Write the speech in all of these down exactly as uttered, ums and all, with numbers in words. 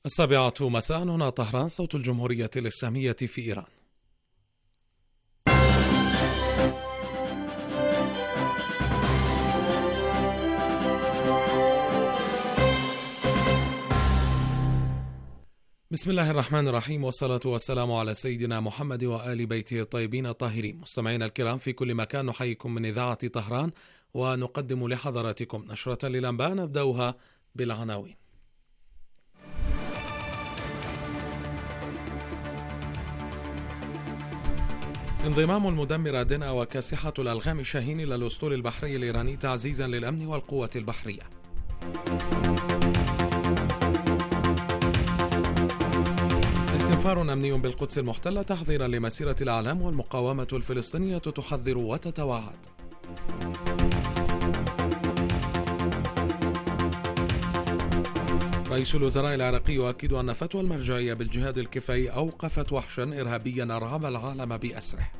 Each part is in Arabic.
السابعة مساء، هنا طهران، صوت الجمهورية الإسلامية في إيران. بسم الله الرحمن الرحيم، والصلاة والسلام على سيدنا محمد وآل بيته الطيبين الطاهرين. مستمعينا الكرام في كل مكان، نحييكم من إذاعة طهران ونقدم لحضراتكم نشرة للأنباء نبدأها بالعناوين. انضمام المدمرة دنا وكاسحة الألغام شاهين إلى الأسطول البحري الإيراني تعزيزا للأمن والقوة البحرية. استنفار أمني بالقدس المحتلة تحذيرا لمسيرة الأعلام، والمقاومة الفلسطينية تحذر وتتوعد. رئيس الوزراء العراقي يؤكد أن فتوى المرجعية بالجهاد الكفائي أوقفت وحشا إرهابيا أرعب العالم بأسره.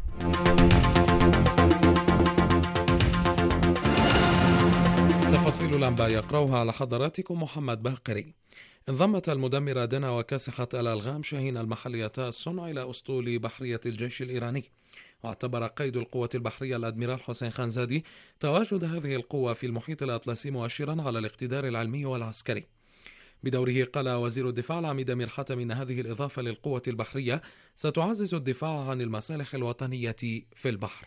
تفاصيل الأنباء يقرأها على حضراتكم محمد باقري. انضمت المدمرة دنا وكاسحة الألغام شاهين المحليتا الصنع إلى أسطول بحرية الجيش الإيراني، واعتبر قائد القوة البحرية الأدميرال حسين خانزادي تواجد هذه القوة في المحيط الأطلسي مؤشرا على الاقتدار العلمي والعسكري. بدوره قال وزير الدفاع العميد أمير حاتم إن هذه الإضافة للقوة البحرية ستعزز الدفاع عن المصالح الوطنية في البحر.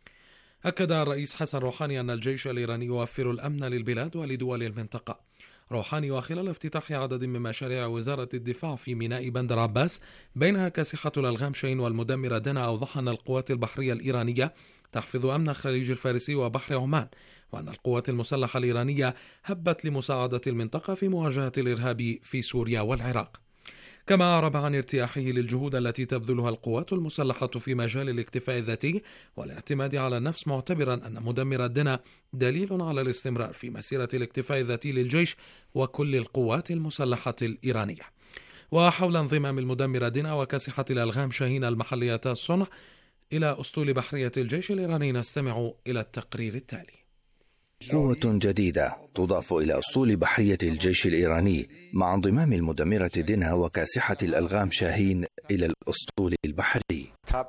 أكد الرئيس حسن روحاني أن الجيش الإيراني يوفر الأمن للبلاد ولدول المنطقة. روحاني وخلال افتتاح عدد من مشاريع وزارة الدفاع في ميناء بندر عباس بينها كاسحة الألغام شاهين والمدمرة دنا، أوضح أن القوات البحرية الإيرانية تحفظ أمن الخليج الفارسي وبحر عمان، وأن القوات المسلحة الإيرانية هبت لمساعدة المنطقة في مواجهة الإرهاب في سوريا والعراق. كما أعرب عن ارتياحه للجهود التي تبذلها القوات المسلحة في مجال الاكتفاء الذاتي والاعتماد على النفس، معتبرا أن مدمر دنا دليل على الاستمرار في مسيرة الاكتفاء الذاتي للجيش وكل القوات المسلحة الإيرانية. وحول انضمام المدمر دنا وكاسحة الألغام شاهين المحليتا الصنع إلى أسطول بحرية الجيش الإيراني نستمع إلى التقرير التالي. قوة جديدة تضاف إلى أسطول بحرية الجيش الإيراني مع انضمام المدمرة دنا وكاسحة الألغام شاهين إلى الأسطول البحري.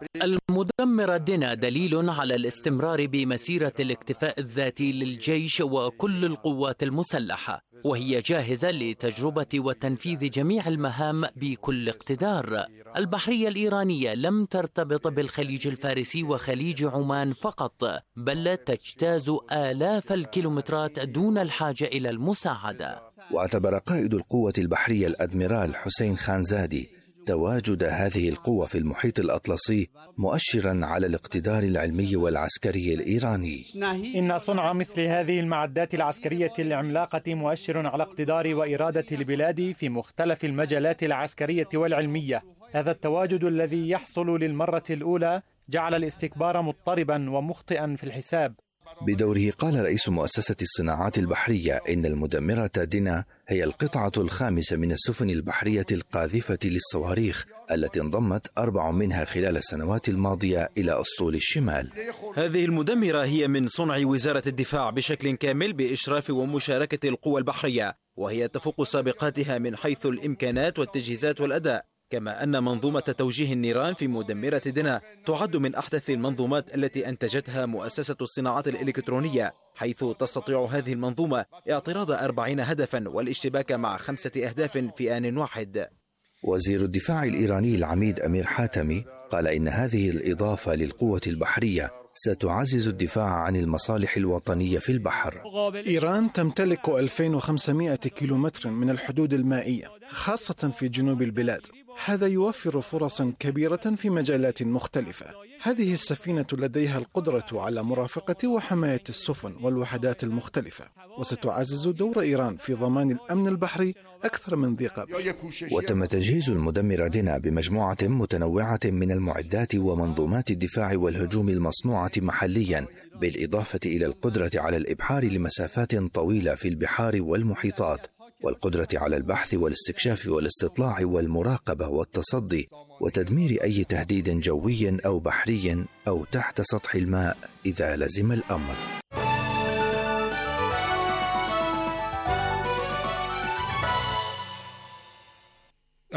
المدمرة دنا دليل على الاستمرار بمسيرة الاكتفاء الذاتي للجيش وكل القوات المسلحة، وهي جاهزة لتجربة وتنفيذ جميع المهام بكل اقتدار. البحرية الإيرانية لم ترتبط بالخليج الفارسي وخليج عمان فقط، بل تجتاز آلاف الكيلومترات دون الحاجة إلى المساعدة. واعتبر قائد القوة البحرية الأدميرال حسين خانزادي تواجد هذه القوة في المحيط الأطلسي مؤشرا على الاقتدار العلمي والعسكري الإيراني. إن صنع مثل هذه المعدات العسكرية العملاقة مؤشر على اقتدار وإرادة البلاد في مختلف المجالات العسكرية والعلمية. هذا التواجد الذي يحصل للمرة الأولى جعل الاستكبار مضطربا ومخطئا في الحساب. بدوره قال رئيس مؤسسة الصناعات البحرية إن المدمرة دنا هي القطعة الخامسة من السفن البحرية القاذفة للصواريخ التي انضمت أربع منها خلال السنوات الماضية إلى أسطول الشمال. هذه المدمرة هي من صنع وزارة الدفاع بشكل كامل بإشراف ومشاركة القوى البحرية، وهي تفوق سابقاتها من حيث الإمكانات والتجهيزات والأداء. كما أن منظومة توجيه النيران في مدمرة دنا تعد من أحدث المنظومات التي أنتجتها مؤسسة الصناعات الإلكترونية، حيث تستطيع هذه المنظومة اعتراض أربعين هدفا والاشتباك مع خمسة أهداف في آن واحد. وزير الدفاع الإيراني العميد أمير حاتمي قال إن هذه الإضافة للقوة البحرية ستعزز الدفاع عن المصالح الوطنية في البحر. إيران تمتلك ألفين وخمسمائة كيلومتر من الحدود المائية، خاصة في جنوب البلاد. هذا يوفر فرصا كبيرة في مجالات مختلفة. هذه السفينة لديها القدرة على مرافقة وحماية السفن والوحدات المختلفة، وستعزز دور إيران في ضمان الأمن البحري أكثر من ذي قبل. وتم تجهيز المدمرة دنا بمجموعة متنوعة من المعدات ومنظومات الدفاع والهجوم المصنوعة محليا، بالإضافة إلى القدرة على الإبحار لمسافات طويلة في البحار والمحيطات، والقدرة على البحث والاستكشاف والاستطلاع والمراقبة والتصدي وتدمير أي تهديد جوي أو بحري أو تحت سطح الماء إذا لزم الأمر.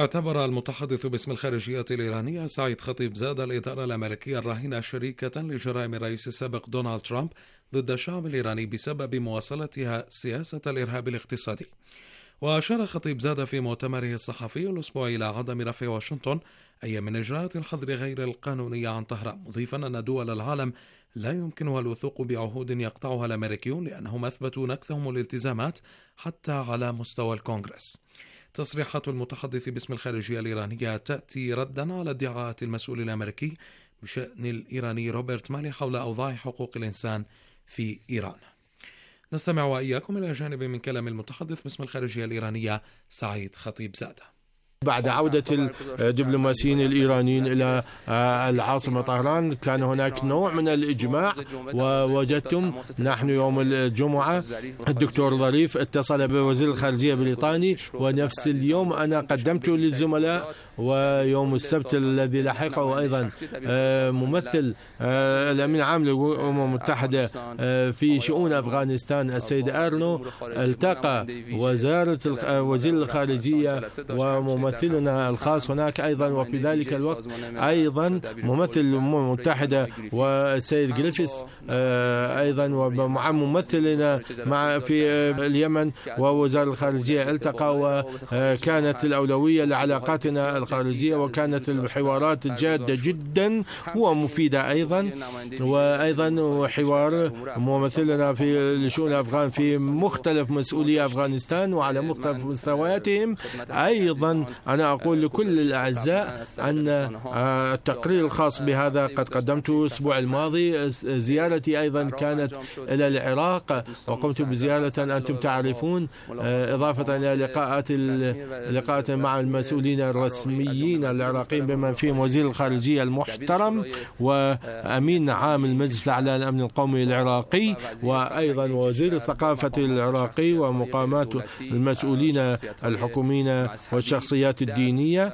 اعتبر المتحدث باسم الخارجية الإيرانية سعيد خطيب زاد الإدارة الأمريكية الراهنة شريكة لجرائم الرئيس السابق دونالد ترامب ضد الشعب الإيراني بسبب مواصلتها سياسة الإرهاب الاقتصادي. وأشار خطيب زاد في مؤتمره الصحفي الأسبوعي إلى عدم رفع واشنطن أي من إجراءات الحظر غير القانونية عن طهران، مضيفا أن دول العالم لا يمكنها الوثوق بعهود يقطعها الأمريكيون لأنهم أثبتوا نكثهم الالتزامات حتى على مستوى الكونغرس. تصريحات المتحدث باسم الخارجية الإيرانية تأتي ردا على ادعاءات المسؤول الأمريكي بشأن الإيراني روبرت مالي حول أوضاع حقوق الإنسان في إيران. نستمع وإياكم إلى جانب من كلام المتحدث باسم الخارجية الإيرانية سعيد خطيب زاد. بعد عودة الدبلوماسيين الإيرانيين إلى العاصمة طهران كان هناك نوع من الإجماع، ووجدتم نحن يوم الجمعة الدكتور ظريف اتصل بوزير الخارجية البريطاني، ونفس اليوم أنا قدمت للزملاء، ويوم السبت الذي لحقه أيضا ممثل الأمين العام للأمم المتحدة في شؤون أفغانستان السيد أرنو التقى وزارة وزير الخارجية وممثل ممثلنا الخاص هناك أيضا، وفي ذلك الوقت أيضا ممثل الأمم المتحدة والسيد جريفيث أيضا، ومع ممثلنا مع في اليمن ووزارة الخارجية التقى، وكانت الأولوية لعلاقاتنا الخارجية، وكانت الحوارات جادة جدا ومفيدة أيضا، وأيضا حوار ممثلنا في شؤون الأفغان في مختلف مسؤولي أفغانستان وعلى مختلف مستوياتهم. أيضا أنا أقول لكل الأعزاء أن التقرير الخاص بهذا قد قدمته الأسبوع الماضي. زيارتي أيضا كانت إلى العراق، وقمت بزيارة أنتم تعرفون، إضافة إلى لقاءات لقاءات مع المسؤولين الرسميين العراقيين بمن فيهم وزير الخارجية المحترم وأمين عام المجلس الأعلى للأمن القومي العراقي، وأيضا وزير الثقافة العراقي، ومقامات المسؤولين الحكوميين والشخصيات الدينية،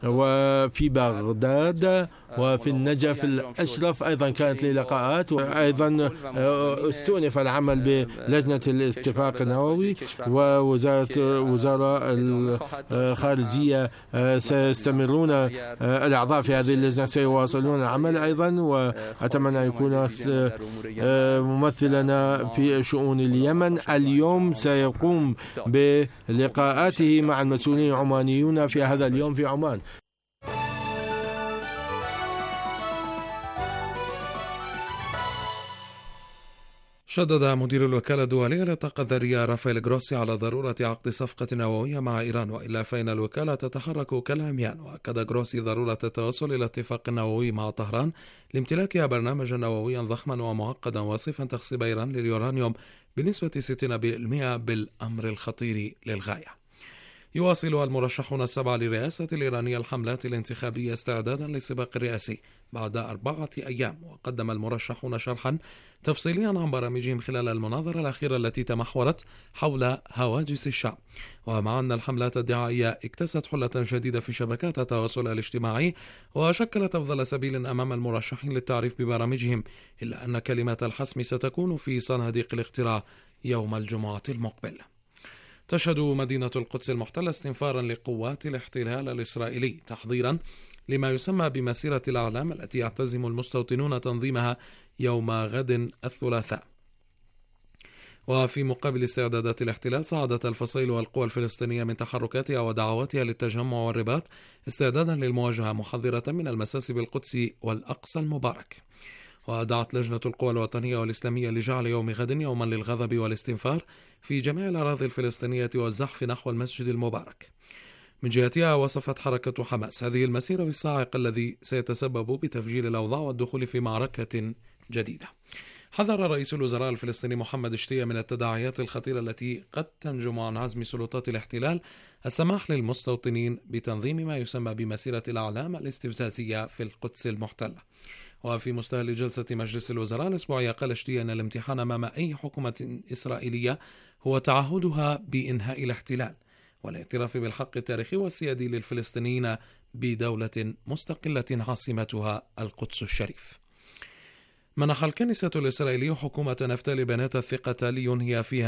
وفي بغداد وفي النجف الأشرف أيضا كانت لي لقاءات، وأيضا استؤنف العمل بلجنة الاتفاق النووي، ووزارة وزارة الخارجية سيستمرون الأعضاء في هذه اللجنة سيواصلون العمل أيضا. وأتمنى أن يكون ممثلنا في شؤون اليمن اليوم سيقوم بلقاءاته مع المسؤولين العمانيون في هذا اليوم في عمان. شدد مدير الوكالة الدولية للطاقة الذرية رافائيل جروسي على ضرورة عقد صفقة نووية مع إيران، وإلا فإن الوكالة تتحرك كالعميان. وأكد جروسي ضرورة التوصل إلى اتفاق نووي مع طهران لامتلاكها برنامجا نوويا ضخما ومعقدا واصفا تخصيب إيران لليورانيوم بنسبة ستين بالمئة بالأمر الخطير للغاية. يواصل المرشحون السبعة للرئاسة الإيرانية الحملات الانتخابية استعدادا للسباق الرئاسي بعد أربعة أيام، وقدم المرشحون شرحا تفصيليا عن برامجهم خلال المناظرة الأخيرة التي تمحورت حول هواجس الشعب. ومع أن الحملات الدعائية اكتست حلة جديدة في شبكات التواصل الاجتماعي وشكلت أفضل سبيل أمام المرشحين للتعريف ببرامجهم، إلا أن كلمة الحسم ستكون في صناديق الاقتراع يوم الجمعة المقبل. تشهد مدينة القدس المحتلة استنفارا لقوات الاحتلال الإسرائيلي تحضيرا لما يسمى بمسيرة الأعلام التي يعتزم المستوطنون تنظيمها يوم غد الثلاثاء. وفي مقابل استعدادات الاحتلال صعدت الفصائل والقوى الفلسطينية من تحركاتها ودعواتها للتجمع والرباط استعدادا للمواجهة، محذرة من المساس بالقدس والأقصى المبارك. ودعت لجنة القوى الوطنية والإسلامية لجعل يوم غد يوما للغضب والاستنفار في جميع الأراضي الفلسطينية والزحف نحو المسجد المبارك. من جهتها وصفت حركة حماس هذه المسيرة بالصاعق الذي سيتسبب بتفجير الأوضاع والدخول في معركة جديدة. حذر رئيس الوزراء الفلسطيني محمد شتية من التداعيات الخطيرة التي قد تنجم عن عزم سلطات الاحتلال السماح للمستوطنين بتنظيم ما يسمى بمسيرة الأعلام الاستفزازية في القدس المحتلة. وفي مستهل جلسة مجلس الوزراء الأسبوعية قال شتية أن الامتحان أمام أي حكومة إسرائيلية هو تعهدها بإنهاء الاحتلال والاعتراف بالحق التاريخي والسيادي للفلسطينيين بدولة مستقلة عاصمتها القدس الشريف. منح الكنيسة الإسرائيلية حكومة نفتالي بنت الثقة لينهي فيها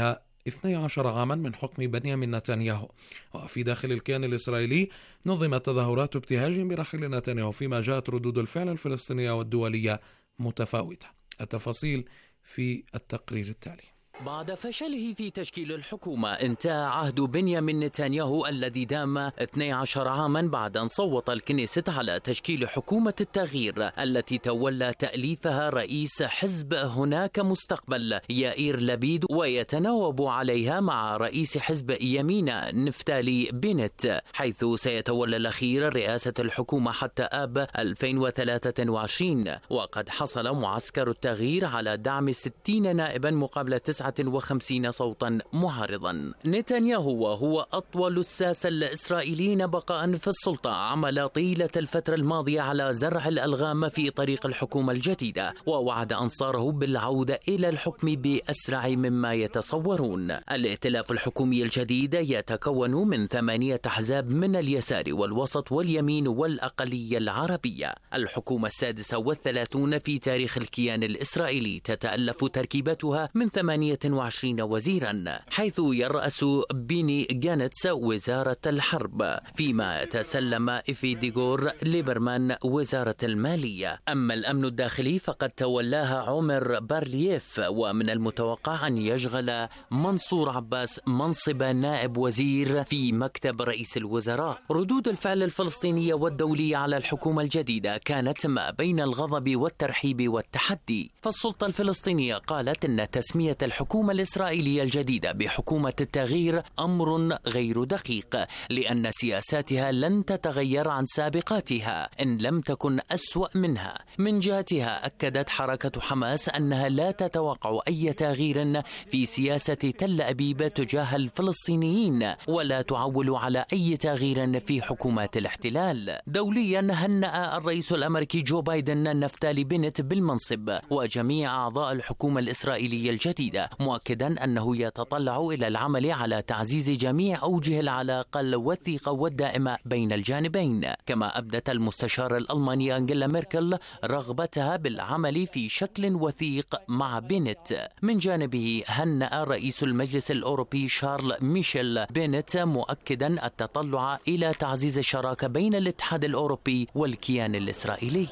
اثني عشر عاما من حكم بنيامين نتنياهو. وفي داخل الكيان الإسرائيلي نظمت تظاهرات ابتهاج برحيل نتنياهو، فيما جاءت ردود الفعل الفلسطينية والدولية متفاوتة. التفاصيل في التقرير التالي. بعد فشله في تشكيل الحكومة، انتهى عهد بنيامين نتنياهو الذي دام اثني عشر عاما بعد أن صوت الكنيست على تشكيل حكومة التغيير التي تولى تأليفها رئيس حزب هناك مستقبل يائير لبيد، ويتناوب عليها مع رئيس حزب يمينة نفتالي بنت، حيث سيتولى الأخير رئاسة الحكومة حتى آب ألفين وثلاثة وعشرين. وقد حصل معسكر التغيير على دعم ستين نائبا مقابل تسعة وخمسين صوتا معارضا. نتنياهو وهو أطول الساسة الإسرائيليين بقاء في السلطة عمل طيلة الفترة الماضية على زرع الألغام في طريق الحكومة الجديدة، ووعد أنصاره بالعودة إلى الحكم بأسرع مما يتصورون. الائتلاف الحكومي الجديد يتكون من ثمانية أحزاب من اليسار والوسط واليمين والأقلية العربية. الحكومة السادسة والثلاثون في تاريخ الكيان الإسرائيلي تتألف تركيبتها من ثمانية وعشرين وزيرا، حيث يرأس بيني جانتس وزارة الحرب، فيما تسلم إفيديغور ليبرمان وزارة المالية. أما الأمن الداخلي فقد تولاها عمر بارلييف، ومن المتوقع أن يشغل منصور عباس منصب نائب وزير في مكتب رئيس الوزراء. ردود الفعل الفلسطينية والدولية على الحكومة الجديدة كانت ما بين الغضب والترحيب والتحدي. فالسلطة الفلسطينية قالت أن تسمية الحكومة الإسرائيلية الجديدة بحكومة التغيير أمر غير دقيق، لأن سياساتها لن تتغير عن سابقاتها إن لم تكن أسوأ منها. من جهتها أكدت حركة حماس أنها لا تتوقع أي تغيير في سياسة تل أبيب تجاه الفلسطينيين، ولا تعول على أي تغيير في حكومات الاحتلال. دوليا هنأ الرئيس الأمريكي جو بايدن نفتالي بنت بالمنصب وجميع أعضاء الحكومة الإسرائيلية الجديدة، مؤكدا أنه يتطلع إلى العمل على تعزيز جميع أوجه العلاقة الوثيقة والدائمة بين الجانبين. كما أبدت المستشار الألماني أنجيلا ميركل رغبتها بالعمل في شكل وثيق مع بنت. من جانبه هنأ رئيس المجلس الأوروبي شارل ميشيل بنت، مؤكدا التطلع إلى تعزيز الشراكة بين الاتحاد الأوروبي والكيان الإسرائيلي.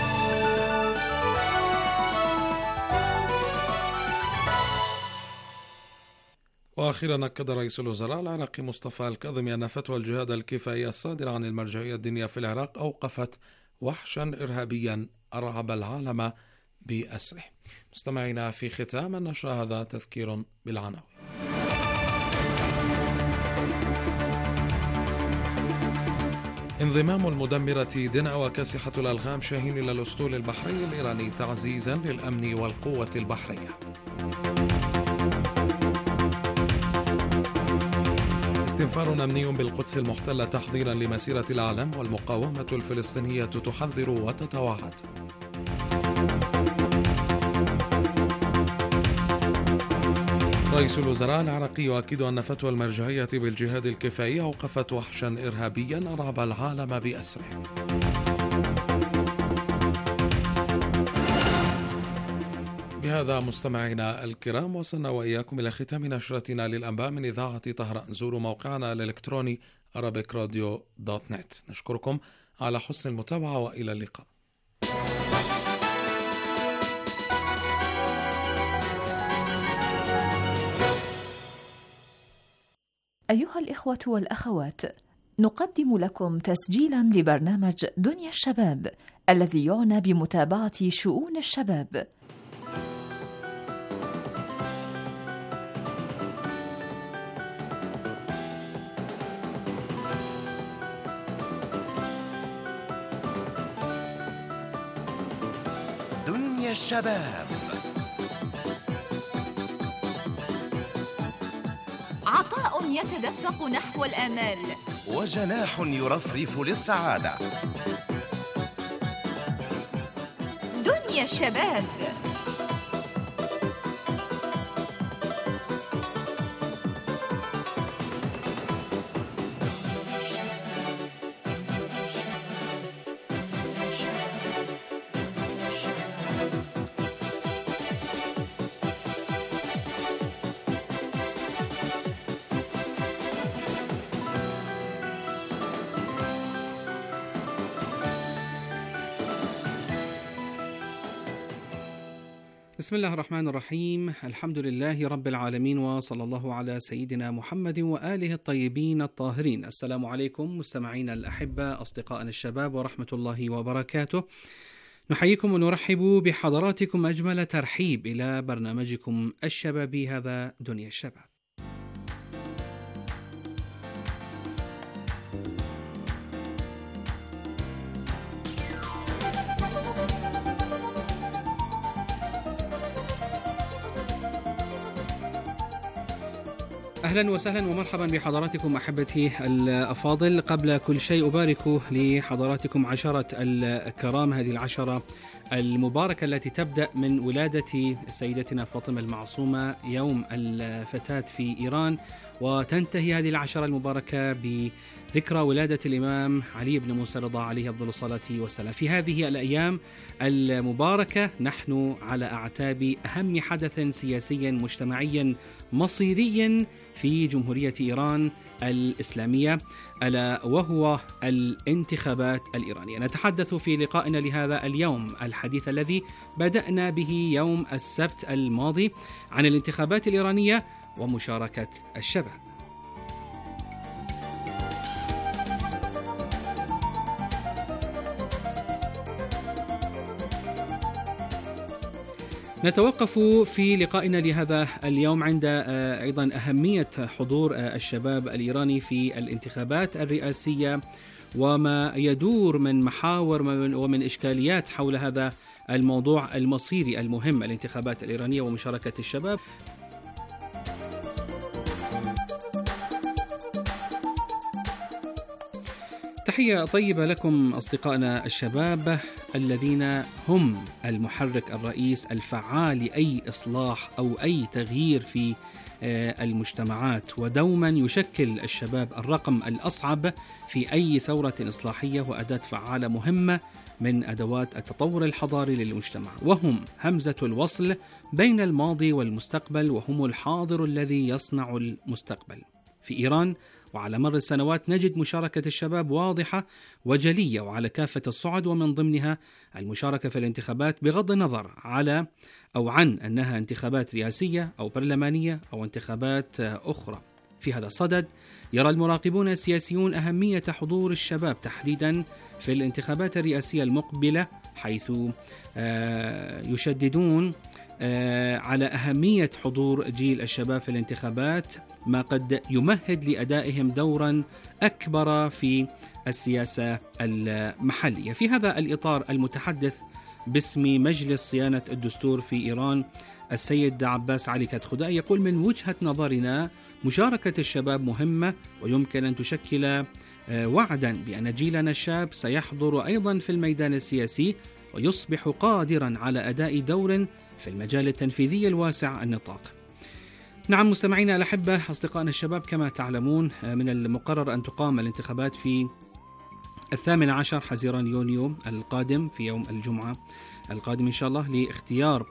وأخيرا أكد رئيس الوزراء العراقي مصطفى الكاظمي أن فتوى الجهاد الكفائية الصادرة عن المرجعية الدينية في العراق أوقفت وحشا إرهابيا أرعب العالم بأسره. مستمعينا، في ختام النشر هذا تذكير بالعناوين. انضمام المدمرة دنا وكاسحة الألغام شاهين إلى الأسطول البحري الإيراني تعزيزا للأمن والقوة البحرية. استنفار أمني بالقدس المحتلة تحضيرا لمسيرة العالم، والمقاومة الفلسطينية تحذر وتتوعد. رئيس الوزراء العراقي يؤكد أن فتوى المرجعية بالجهاد الكفائي أوقفت وحشا إرهابيا أرعب العالم بأسره. بهذا مستمعينا الكرام وصلنا وإياكم إلى ختام نشرتنا للأنباء من إذاعة طهران. زوروا موقعنا الإلكتروني arabic radio دوت نت. نشكركم على حسن المتابعة وإلى اللقاء. أيها الإخوة والأخوات، نقدم لكم تسجيلا لبرنامج دنيا الشباب الذي يعنى بمتابعة شؤون الشباب. دنيا الشباب، عطاء يتدفق نحو الآمال، وجناح يرفرف للسعادة. دنيا الشباب. بسم الله الرحمن الرحيم. الحمد لله رب العالمين، وصلى الله على سيدنا محمد وآله الطيبين الطاهرين. السلام عليكم مستمعينا الأحبة، أصدقائنا الشباب، ورحمة الله وبركاته. نحييكم ونرحب بحضراتكم أجمل ترحيب إلى برنامجكم الشبابي، هذا دنيا الشباب. أهلا وسهلا ومرحبا بحضراتكم أحبتي الأفاضل. قبل كل شيء أبارك لحضراتكم عشرة الكرام، هذه العشرة المباركة التي تبدأ من ولادة سيدتنا فاطمة المعصومة يوم الفتاة في إيران، وتنتهي هذه العشرة المباركة بذكرى ولادة الإمام علي بن موسى رضا عليه أفضل الصلاة والسلام. في هذه الأيام المباركة نحن على أعتاب أهم حدث سياسي مجتمعي مصيري في جمهورية إيران الإسلامية، ألا وهو الانتخابات الإيرانية. نتحدث في لقائنا لهذا اليوم الحديث الذي بدأنا به يوم السبت الماضي عن الانتخابات الإيرانية ومشاركة الشباب. نتوقف في لقائنا لهذا اليوم عند أيضا أهمية حضور الشباب الإيراني في الانتخابات الرئاسية، وما يدور من محاور ومن إشكاليات حول هذا الموضوع المصيري المهم، الانتخابات الإيرانية ومشاركة الشباب. تحية طيبة لكم أصدقائنا الشباب الذين هم المحرك الرئيس الفعال لأي إصلاح أو أي تغيير في المجتمعات، ودوما يشكل الشباب الرقم الأصعب في أي ثورة إصلاحية وأداة فعالة مهمة من أدوات التطور الحضاري للمجتمع، وهم همزة الوصل بين الماضي والمستقبل، وهم الحاضر الذي يصنع المستقبل. في إيران وعلى مر السنوات نجد مشاركة الشباب واضحة وجلية وعلى كافة الصعد، ومن ضمنها المشاركة في الانتخابات بغض النظر على أو عن أنها انتخابات رئاسية أو برلمانية أو انتخابات أخرى. في هذا الصدد يرى المراقبون السياسيون أهمية حضور الشباب تحديدا في الانتخابات الرئاسية المقبلة، حيث يشددون على أهمية حضور جيل الشباب في الانتخابات، ما قد يمهد لأدائهم دورا أكبر في السياسة المحلية. في هذا الإطار المتحدث باسم مجلس صيانة الدستور في إيران السيد عباس علي كتخداء يقول: من وجهة نظرنا مشاركة الشباب مهمة، ويمكن أن تشكل وعدا بأن جيلنا الشاب سيحضر أيضا في الميدان السياسي ويصبح قادرا على أداء دور في المجال التنفيذي الواسع النطاق. نعم مستمعينا الأحبة، أصدقائنا الشباب، كما تعلمون من المقرر أن تقام الانتخابات في الثامن عشر حزيران يونيو القادم، في يوم الجمعة القادم إن شاء الله، لاختيار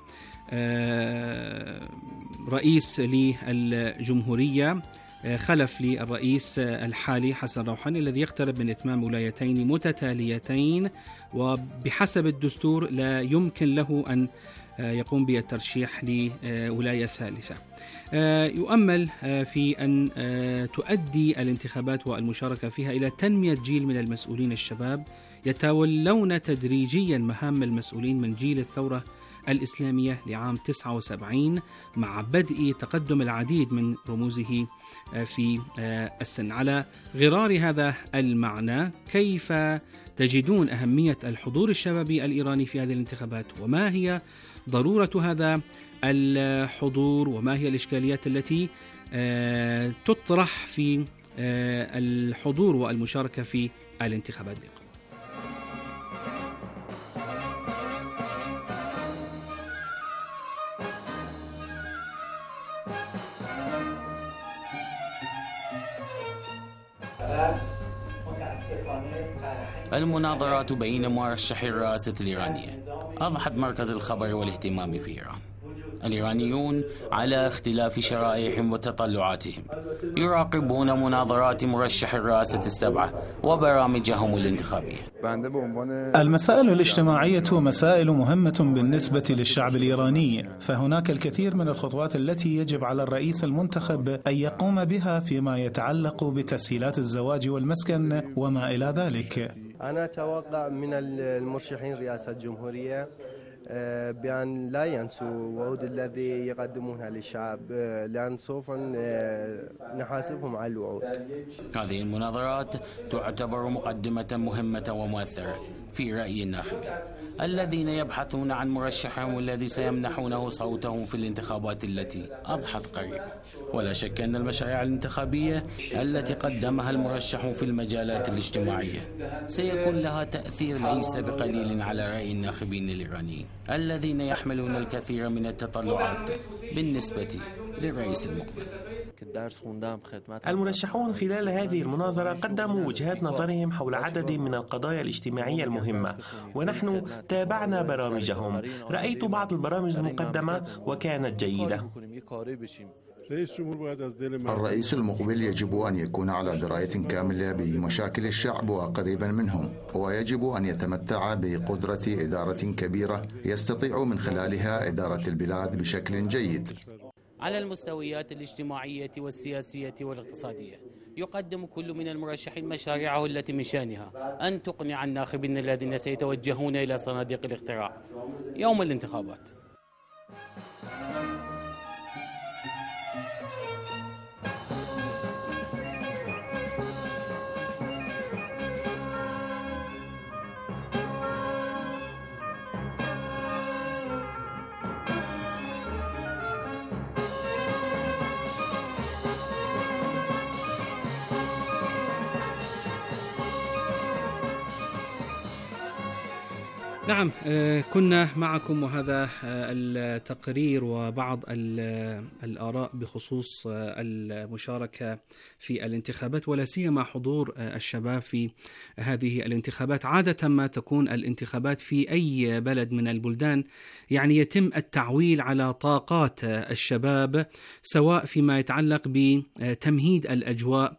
رئيس للجمهورية خلف للرئيس الحالي حسن روحاني، الذي يقترب من إتمام ولايتين متتاليتين، وبحسب الدستور لا يمكن له أن يقوم بالترشيح لولاية ثالثة. يؤمل في أن تؤدي الانتخابات والمشاركة فيها إلى تنمية جيل من المسؤولين الشباب يتولون تدريجيا مهام المسؤولين من جيل الثورة الإسلامية لعام تسعة وسبعين، مع بدء تقدم العديد من رموزه في السن. على غرار هذا المعنى، كيف تجدون أهمية الحضور الشبابي الإيراني في هذه الانتخابات، وما هي ضرورة هذا الحضور، وما هي الإشكاليات التي تطرح في الحضور والمشاركة في الانتخابات دي؟ المناظرات بين مرشحي الرئاسة الإيرانية أضحت مركز الخبر والاهتمام في إيران. الإيرانيون على اختلاف شرائحهم وتطلعاتهم يراقبون مناظرات مرشح الرئاسة السبعة وبرامجهم الانتخابية. المسائل الاجتماعية مسائل مهمة بالنسبة للشعب الإيراني، فهناك الكثير من الخطوات التي يجب على الرئيس المنتخب أن يقوم بها فيما يتعلق بتسهيلات الزواج والمسكن وما إلى ذلك. أنا أتوقع من المرشحين رئاسة الجمهورية بأن لا ينسوا وعود الذي يقدمونها للشعب، لأن سوف نحاسبهم على الوعود. هذه المناظرات تعتبر مقدمة مهمة ومؤثرة في رأي الناخبين الذين يبحثون عن مرشحهم الذي سيمنحونه صوتهم في الانتخابات التي أضحت قريبا. ولا شك أن المشاريع الانتخابية التي قدمها المرشح في المجالات الاجتماعية سيكون لها تأثير ليس بقليل على رأي الناخبين الإيرانيين الذين يحملون الكثير من التطلعات بالنسبة للرئيس المقبل. المرشحون خلال هذه المناظرة قدموا وجهات نظرهم حول عدد من القضايا الاجتماعية المهمة، ونحن تابعنا برامجهم. رأيت بعض البرامج المقدمة وكانت جيدة. الرئيس المقبل يجب أن يكون على دراية كاملة بمشاكل الشعب وقريبا منهم، ويجب أن يتمتع بقدرة إدارة كبيرة يستطيع من خلالها إدارة البلاد بشكل جيد. على المستويات الاجتماعية والسياسية والاقتصادية يقدم كل من المرشحين مشاريعه التي من شأنها أن تقنع الناخبين الذين سيتوجهون إلى صناديق الاقتراع يوم الانتخابات. نعم، كنا معكم وهذا التقرير وبعض الآراء بخصوص المشاركة في الانتخابات ولا سيما حضور الشباب في هذه الانتخابات. عادة ما تكون الانتخابات في أي بلد من البلدان يعني يتم التعويل على طاقات الشباب، سواء فيما يتعلق بتمهيد الأجواء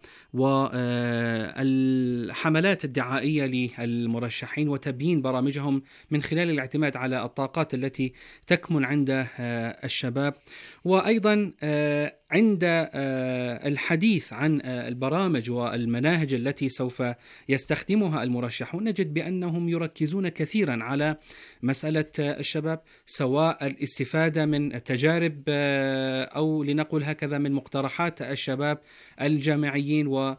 والحملات الدعائية للمرشحين وتبيين برامجهم من خلال الاعتماد على الطاقات التي تكمن عند الشباب. وأيضا عند الحديث عن البرامج والمناهج التي سوف يستخدمها المرشحون نجد بأنهم يركزون كثيرا على مسألة الشباب، سواء الاستفادة من تجارب أو لنقل هكذا من مقترحات الشباب الجامعيين و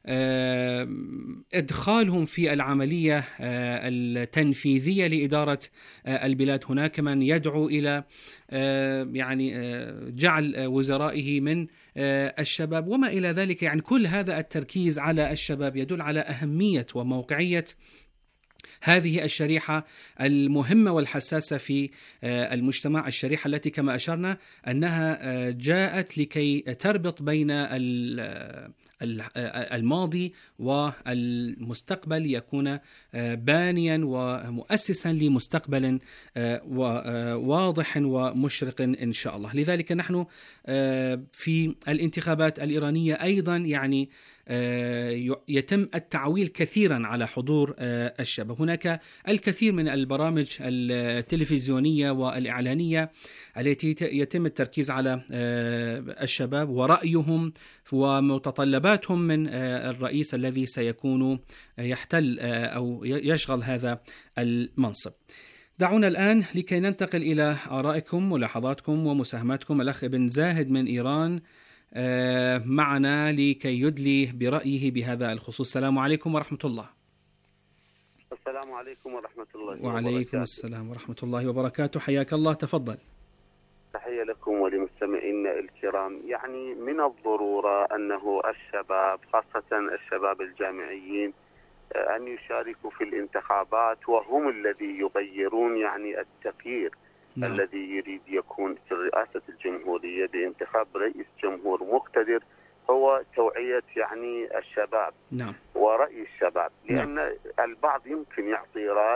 إدخالهم في العملية التنفيذية لإدارة البلاد. هناك من يدعو إلى يعني جعل وزرائه من الشباب وما إلى ذلك. يعني كل هذا التركيز على الشباب يدل على أهمية وموقعية هذه الشريحة المهمة والحساسة في المجتمع، الشريحة التي كما أشرنا أنها جاءت لكي تربط بين الماضي والمستقبل، يكون بانيا ومؤسسا لمستقبل واضح ومشرق إن شاء الله. لذلك نحن في الانتخابات الإيرانية أيضا يعني يتم التعويل كثيرا على حضور الشباب. هناك الكثير من البرامج التلفزيونية والإعلانية التي يتم التركيز على الشباب ورأيهم ومتطلباتهم من الرئيس الذي سيكون يحتل أو يشغل هذا المنصب. دعونا الآن لكي ننتقل إلى آرائكم ملاحظاتكم ومساهماتكم. الأخ ابن زاهد من إيران معنا لكي يدلي برأيه بهذا الخصوص. السلام عليكم ورحمة الله. السلام عليكم ورحمة الله وبركاته. وعليكم السلام ورحمة الله وبركاته، حياك الله، تفضل. تحية لكم ولمستمعينا الكرام. يعني من الضرورة أنه الشباب خاصة الشباب الجامعيين أن يشاركوا في الانتخابات، وهم الذي يغيرون يعني التغيير نعم. الذي يريد يكون في رئاسة الجمهورية بانتخاب رئيس جمهور مقتدر هو توعية يعني الشباب نعم. ورأي الشباب، لأن نعم. البعض يمكن يعطي رأي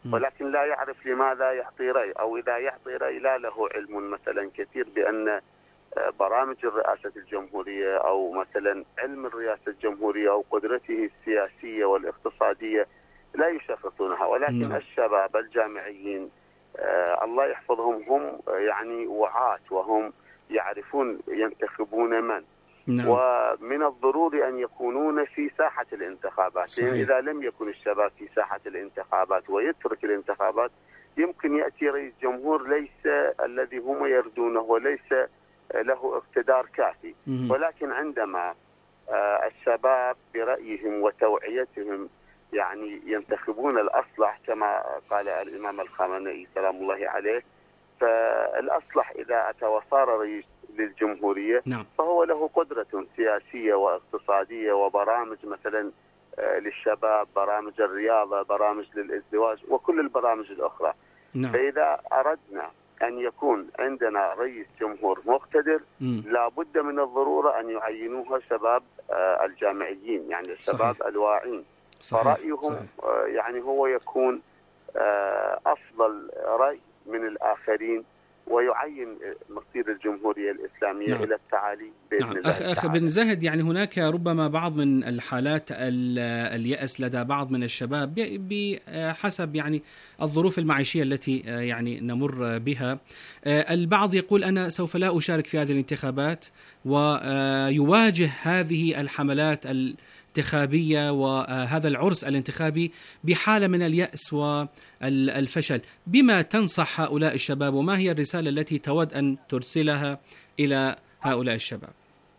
ولكن لا يعرف لماذا يعطي رأي، أو إذا يعطي رأي لا له علم مثلا كثير بأن برامج الرئاسة الجمهورية أو مثلا علم الرئاسة الجمهورية أو قدرته السياسية والاقتصادية لا يشخصونها. ولكن م. الشباب الجامعيين آه الله يحفظهم هم يعني وعاة، وهم يعرفون ينتخبون من. نعم. ومن الضروري أن يكونون في ساحة الانتخابات، لأن إذا لم يكن الشباب في ساحة الانتخابات ويترك الانتخابات يمكن يأتي رئيس جمهور ليس الذي هم يردونه وليس له اقتدار كافي. مم. ولكن عندما آه الشباب برأيهم وتوعيتهم يعني ينتخبون الأصلح كما قال الإمام الخامنئي سلام الله عليه، فالأصلح إذا أتى وصار رئيس للجمهورية نعم. فهو له قدرة سياسية واقتصادية وبرامج مثلا آه للشباب، برامج الرياضة، برامج للازدواج وكل البرامج الأخرى. نعم. فإذا أردنا أن يكون عندنا رئيس جمهور مقتدر م. لابد من الضرورة أن يعينوها شباب آه الجامعيين، يعني الشباب صحيح. الواعين. صحيح. فرأيهم صحيح. آه يعني هو يكون آه أفضل رأي من الآخرين ويعين مصير الجمهورية الإسلامية نعم. إلى التعالي بإذن نعم. الله. أخ, أخ بن زاهد، يعني هناك ربما بعض من الحالات اليأس لدى بعض من الشباب بحسب يعني الظروف المعيشية التي يعني نمر بها. البعض يقول أنا سوف لا أشارك في هذه الانتخابات، ويواجه هذه الحملات الانتخابية وهذا العرس الانتخابي بحالة من اليأس والفشل. بما تنصح هؤلاء الشباب، وما هي الرسالة التي تود أن ترسلها إلى هؤلاء الشباب؟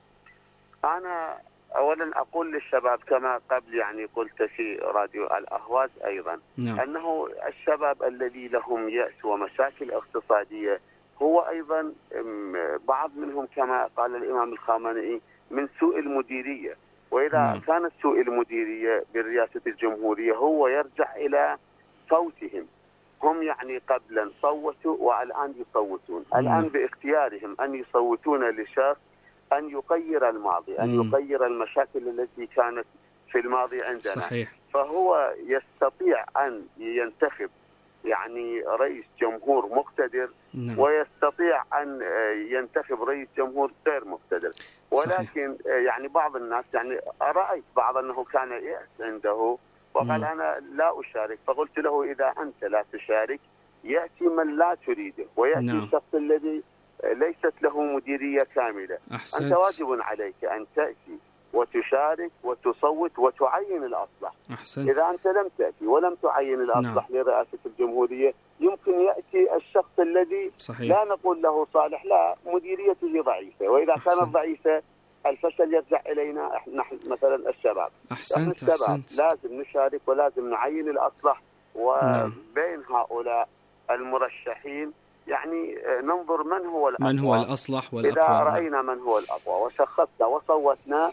أنا أولا أقول للشباب كما قبل يعني قلت في راديو الأهواز أيضا نعم. أنه الشباب الذي لهم يأس ومشاكل اقتصادية هو أيضا بعض منهم كما قال الإمام الخامنئي من سوء المديرية، وإذا نعم. كانت سوء المديرية بالرئاسة الجمهورية هو يرجع إلى صوتهم. هم يعني قبلا صوتوا والآن يصوتون. نعم. الآن باختيارهم أن يصوتون لشخص أن يغير الماضي، أن مم. يغير المشاكل التي كانت في الماضي عندنا. صحيح. فهو يستطيع أن ينتخب يعني رئيس جمهور مقتدر نعم. ويستطيع أن ينتخب رئيس جمهور غير مقتدر. ولكن صحيح. يعني بعض الناس يعني رأيت بعض أنه كان يأس عنده وقال مم. أنا لا أشارك، فقلت له إذا أنت لا تشارك يأتي من لا تريده ويأتي نعم. الشخص الذي ليست له مديرية كاملة. أحسنت. أنت واجب عليك أن تأتي وتشارك وتصوت وتعين الأصلح. أحسنت. إذا أنت لم تأتي ولم تعين الأصلح نعم. لرئاسة الجمهورية يمكن يأتي الشخص الذي صحيح. لا نقول له صالح، لا مديريته ضعيفة، وإذا أحسنت. كانت ضعيفة الفشل يرجع إلينا نحن مثلا الشباب. أحسنت. الشباب أحسنت. لازم نشارك ولازم نعين الأصلح، وبين نعم. هؤلاء المرشحين يعني ننظر من هو الأقوى، من هو الأصلح والأقوى. إذا رأينا من هو الأقوى وشخصنا وصوتنا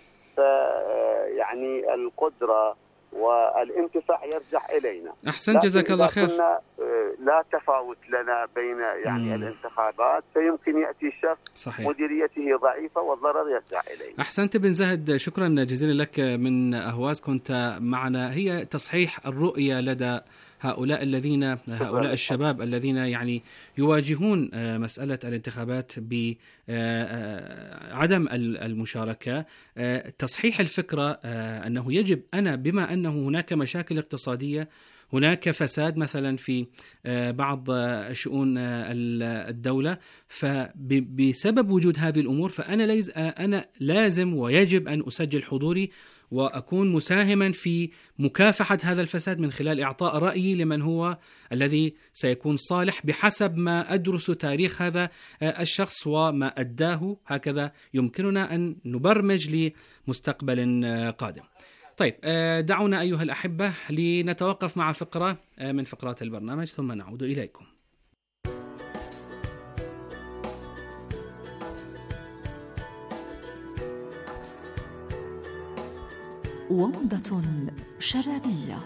يعني القدرة والانتفاع يرجع إلينا. أحسن، جزاك الله خير. كنا لا تفاوت لنا بين يعني مم. الانتخابات فيمكن يأتي شخص صحيح. مديريته ضعيفة والضرر يرجع إلينا. أحسنت بن زاهد، شكرا جزيلا لك من أهواز كنت معنا. هي تصحيح الرؤية لدى هؤلاء الذين هؤلاء الشباب الذين يعني يواجهون مسألة الانتخابات بعدم المشاركة. تصحيح الفكرة أنه يجب أنا بما أنه هناك مشاكل اقتصادية، هناك فساد مثلا في بعض شؤون الدولة، فبسبب وجود هذه الأمور فأنا أنا لازم ويجب أن أسجل حضوري وأكون مساهما في مكافحة هذا الفساد من خلال إعطاء رأيي لمن هو الذي سيكون صالح بحسب ما أدرس تاريخ هذا الشخص وما أداه. هكذا يمكننا أن نبرمج لمستقبل قادم. طيب، دعونا أيها الأحبة لنتوقف مع فقرة من فقرات البرنامج ثم نعود إليكم. ومضة شبابية.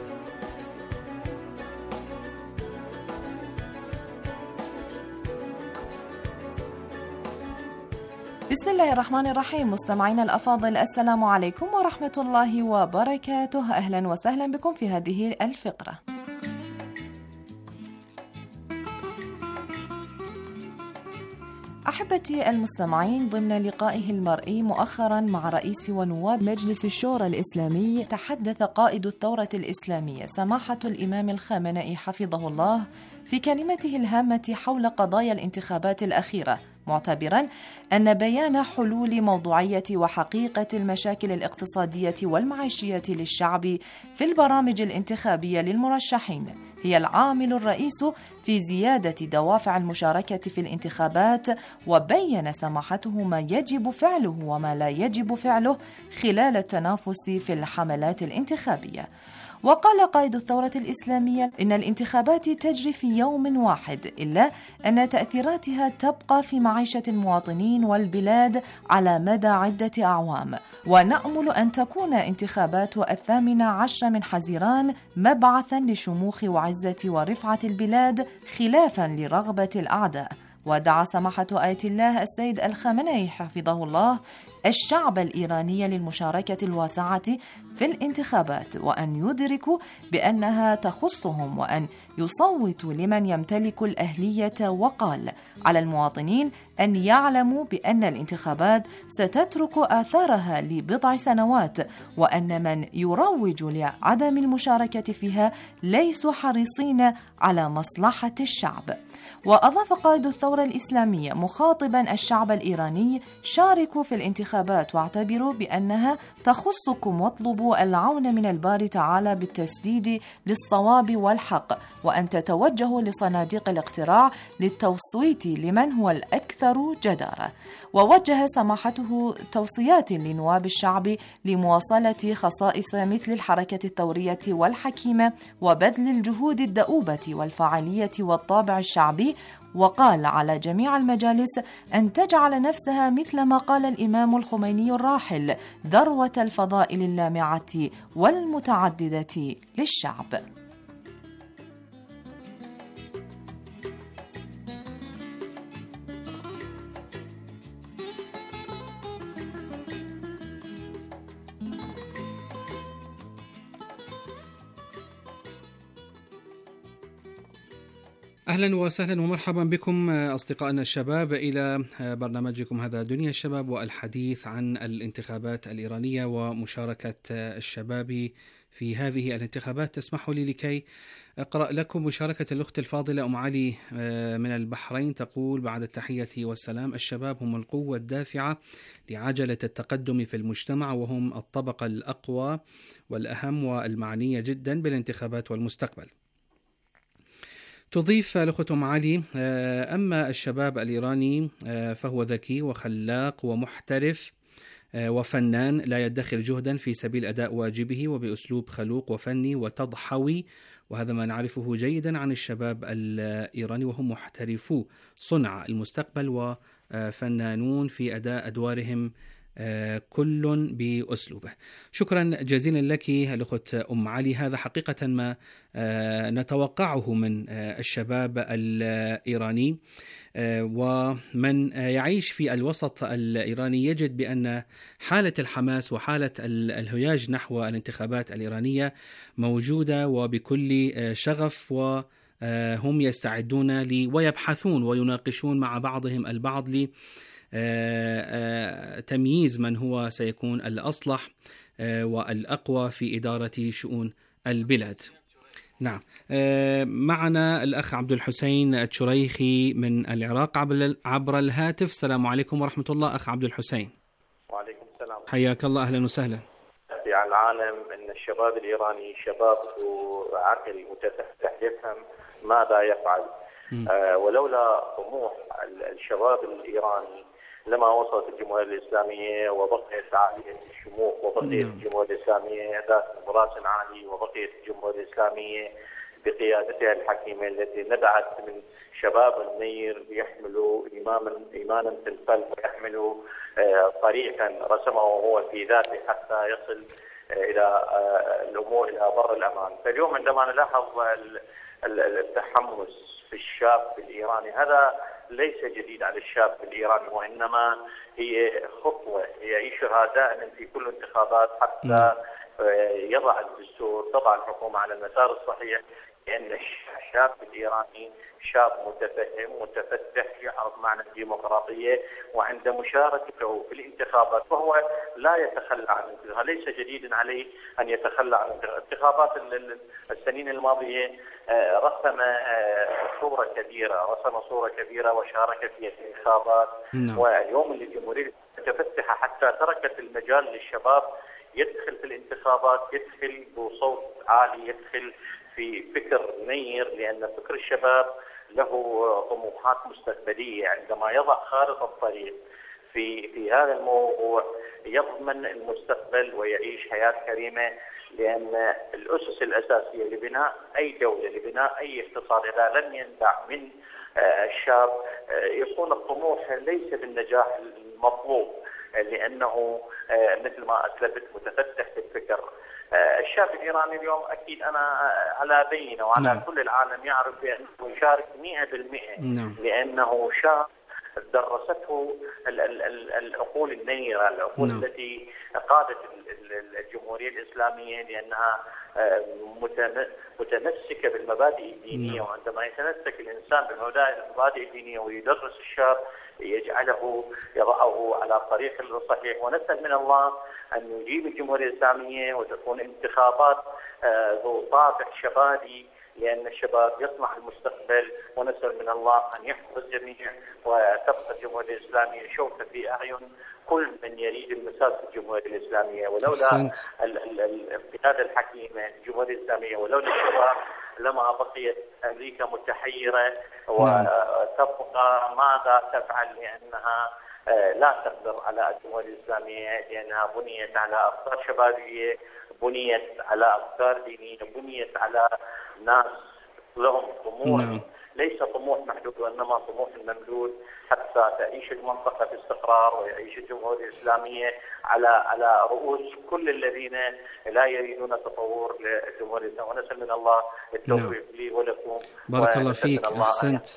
بسم الله الرحمن الرحيم. مستمعينا الأفاضل، السلام عليكم ورحمة الله وبركاته. أهلا وسهلا بكم في هذه الفقرة. أحبتي المستمعين، ضمن لقائه المرئي مؤخرا مع رئيس ونواب مجلس الشورى الإسلامي، تحدث قائد الثورة الإسلامية سماحة الإمام الخامنئي حفظه الله في كلمته الهامة حول قضايا الانتخابات الأخيرة، معتبرا أن بيان حلول موضوعية وحقيقة المشاكل الاقتصادية والمعيشية للشعب في البرامج الانتخابية للمرشحين هي العامل الرئيس في زيادة دوافع المشاركة في الانتخابات، وبين سماحته ما يجب فعله وما لا يجب فعله خلال التنافس في الحملات الانتخابية. وقال قائد الثورة الإسلامية إن الانتخابات تجري في يوم واحد، إلا أن تأثيراتها تبقى في معيشة المواطنين والبلاد على مدى عدة أعوام، ونأمل أن تكون انتخابات الثامن عشر من حزيران مبعثا لشموخ وعزة ورفعة البلاد خلافا لرغبة الأعداء. ودعا سماحة آية الله السيد الخامنئي حفظه الله الشعب الإيراني للمشاركة الواسعة في الانتخابات، وأن يدركوا بأنها تخصهم، وأن يصوتوا لمن يمتلك الأهلية. وقال على المواطنين أن يعلموا بأن الانتخابات ستترك آثارها لبضع سنوات، وأن من يروج لعدم المشاركة فيها ليسوا حريصين على مصلحة الشعب. وأضاف قائد الثورة الإسلامية مخاطبا الشعب الإيراني: شاركوا في الانتخابات واعتبروا بأنها تخصكم، واطلبوا العون من الباري تعالى بالتسديد للصواب والحق، وأن تتوجهوا لصناديق الاقتراع للتصويت لمن هو الأكثر جدارة. ووجه سماحته توصيات لنواب الشعب لمواصلة خصائص مثل الحركة الثورية والحكيمة وبذل الجهود الدؤوبة والفاعلية والطابع الشعبي، وقال على جميع المجالس أن تجعل نفسها مثل ما قال الإمام الخميني الراحل ذروة الفضائل اللامعة والمتعددة للشعب. أهلا وسهلا ومرحبا بكم أصدقائنا الشباب إلى برنامجكم هذا دنيا الشباب، والحديث عن الانتخابات الإيرانية ومشاركة الشباب في هذه الانتخابات. تسمحوا لي لكي أقرأ لكم مشاركة الأخت الفاضلة أم علي من البحرين، تقول: بعد التحية والسلام، الشباب هم القوة الدافعة لعجلة التقدم في المجتمع، وهم الطبقة الأقوى والأهم والمعنية جدا بالانتخابات والمستقبل. تضيف الأخت أم علي: أما الشباب الإيراني فهو ذكي وخلاق ومحترف وفنان، لا يدخر جهدا في سبيل أداء واجبه، وبأسلوب خلوق وفني وتضحوي، وهذا ما نعرفه جيدا عن الشباب الإيراني، وهم محترفو صنع المستقبل وفنانون في أداء أدوارهم كل بأسلوبه. شكرا جزيلا لك الأخت أم علي. هذا حقيقة ما نتوقعه من الشباب الإيراني، ومن يعيش في الوسط الإيراني يجد بأن حالة الحماس وحالة الهياج نحو الانتخابات الإيرانية موجودة وبكل شغف، وهم يستعدون لي ويبحثون ويناقشون مع بعضهم البعض لي تمييز من هو سيكون الأصلح والأقوى في إدارة شؤون البلاد. نعم، معنا الأخ عبد الحسين الشريخي من العراق عبر الهاتف. السلام عليكم ورحمة الله أخ عبد الحسين. وعليكم السلام. حياك الله، أهلا وسهلا. في العالم أن الشباب الإيراني شباب عقل متفتح يفهم ماذا يفعل، آه ولولا طموح الشباب الإيراني لما وصلت الجمهورية الإسلامية وبقيت عالية الشموخ، وبقيت الجمهورية الإسلامية ذات براس عالي، وبقيت الجمهورية الإسلامية بقيادتها الحكيمة التي ندعت من شباب النير يحملوا إيمانا إيمانا في القلب، ويحملوا آه طريقا رسمه هو في ذاته حتى يصل آه إلى آه الأمور إلى بر الأمان. فاليوم عندما نلاحظ التحمس في الشاب الإيراني، هذا ليس جديد على الشاب الإيراني، وإنما هي خطوة يعيشها دائما في كل انتخابات حتى يضع الدستور، تضع الحكومة على المسار الصحيح، لأن الشاب الإيراني شاب متفهم متفتح يعرف معنى الديمقراطية، وعند مشاركته في الانتخابات وهو لا يتخلى عن الانتخابات، ليس جديد عليه أن يتخلى عن الانتخابات. السنين الماضية رسم صورة كبيرة رسم صورة كبيرة وشارك في الانتخابات. نعم. واليوم الجمهورية متفتحة حتى تركت المجال للشباب يدخل في الانتخابات، يدخل بصوت عالي، يدخل في فكر نير، لأن فكر الشباب له طموحات مستقبلية. عندما يضع خارطة الطريق في في هذا الموضوع يضمن المستقبل ويعيش حياة كريمة، لأن الأسس الأساسية لبناء أي دولة، لبناء أي اقتصاد، إذا لم ينبع من الشاب يكون الطموح ليس بالنجاح المطلوب، لأنه مثل ما أسلفت متفتح في الفكر. الشاب الإيراني اليوم أكيد أنا على بينة وعلى نعم. كل العالم يعرف بأنه يشارك مئة بالمئة، نعم. لأنه شاب درسته العقول النيرة، العقول نعم. التي قادت الجمهورية الإسلامية، لأنها متمسكة بالمبادئ الدينية. نعم. وعندما يتمسك الإنسان بالمبادئ الدينية ويدرس الشاب يجعله يضعه على الطريق الصحيح. ونسأل من الله أن يجيب الجمهورية الإسلامية وتكون انتخابات ذو طابع شبابي، لأن الشباب يصنع المستقبل. ونسأل من الله أن يحفظ الجميع وتبقى الجمهورية الإسلامية شوكة في أعين كل من يريد المساس في الجمهورية الإسلامية. ولولا القيادة الحكيمة الجمهورية الإسلامية ولولا الشباب لما بقيت أمريكا متحيرة وتبقى ماذا تفعل، لأنها لا تقدر على الجمهورية الإسلامية، لأنها بنيت على أفكار شبابية، بنيت على أفكار دينية، بنيت على ناس لهم طموح. نعم. ليس طموح محدود وإنما طموح ممدود، حتى تعيش المنطقة باستقرار ويعيش الجمهورية الإسلامية على على رؤوس كل الذين لا يريدون تطور للجمهورية الإسلامية. ونسأل من الله التوفيق لي ولكم. بارك الله فيك، أحسنت.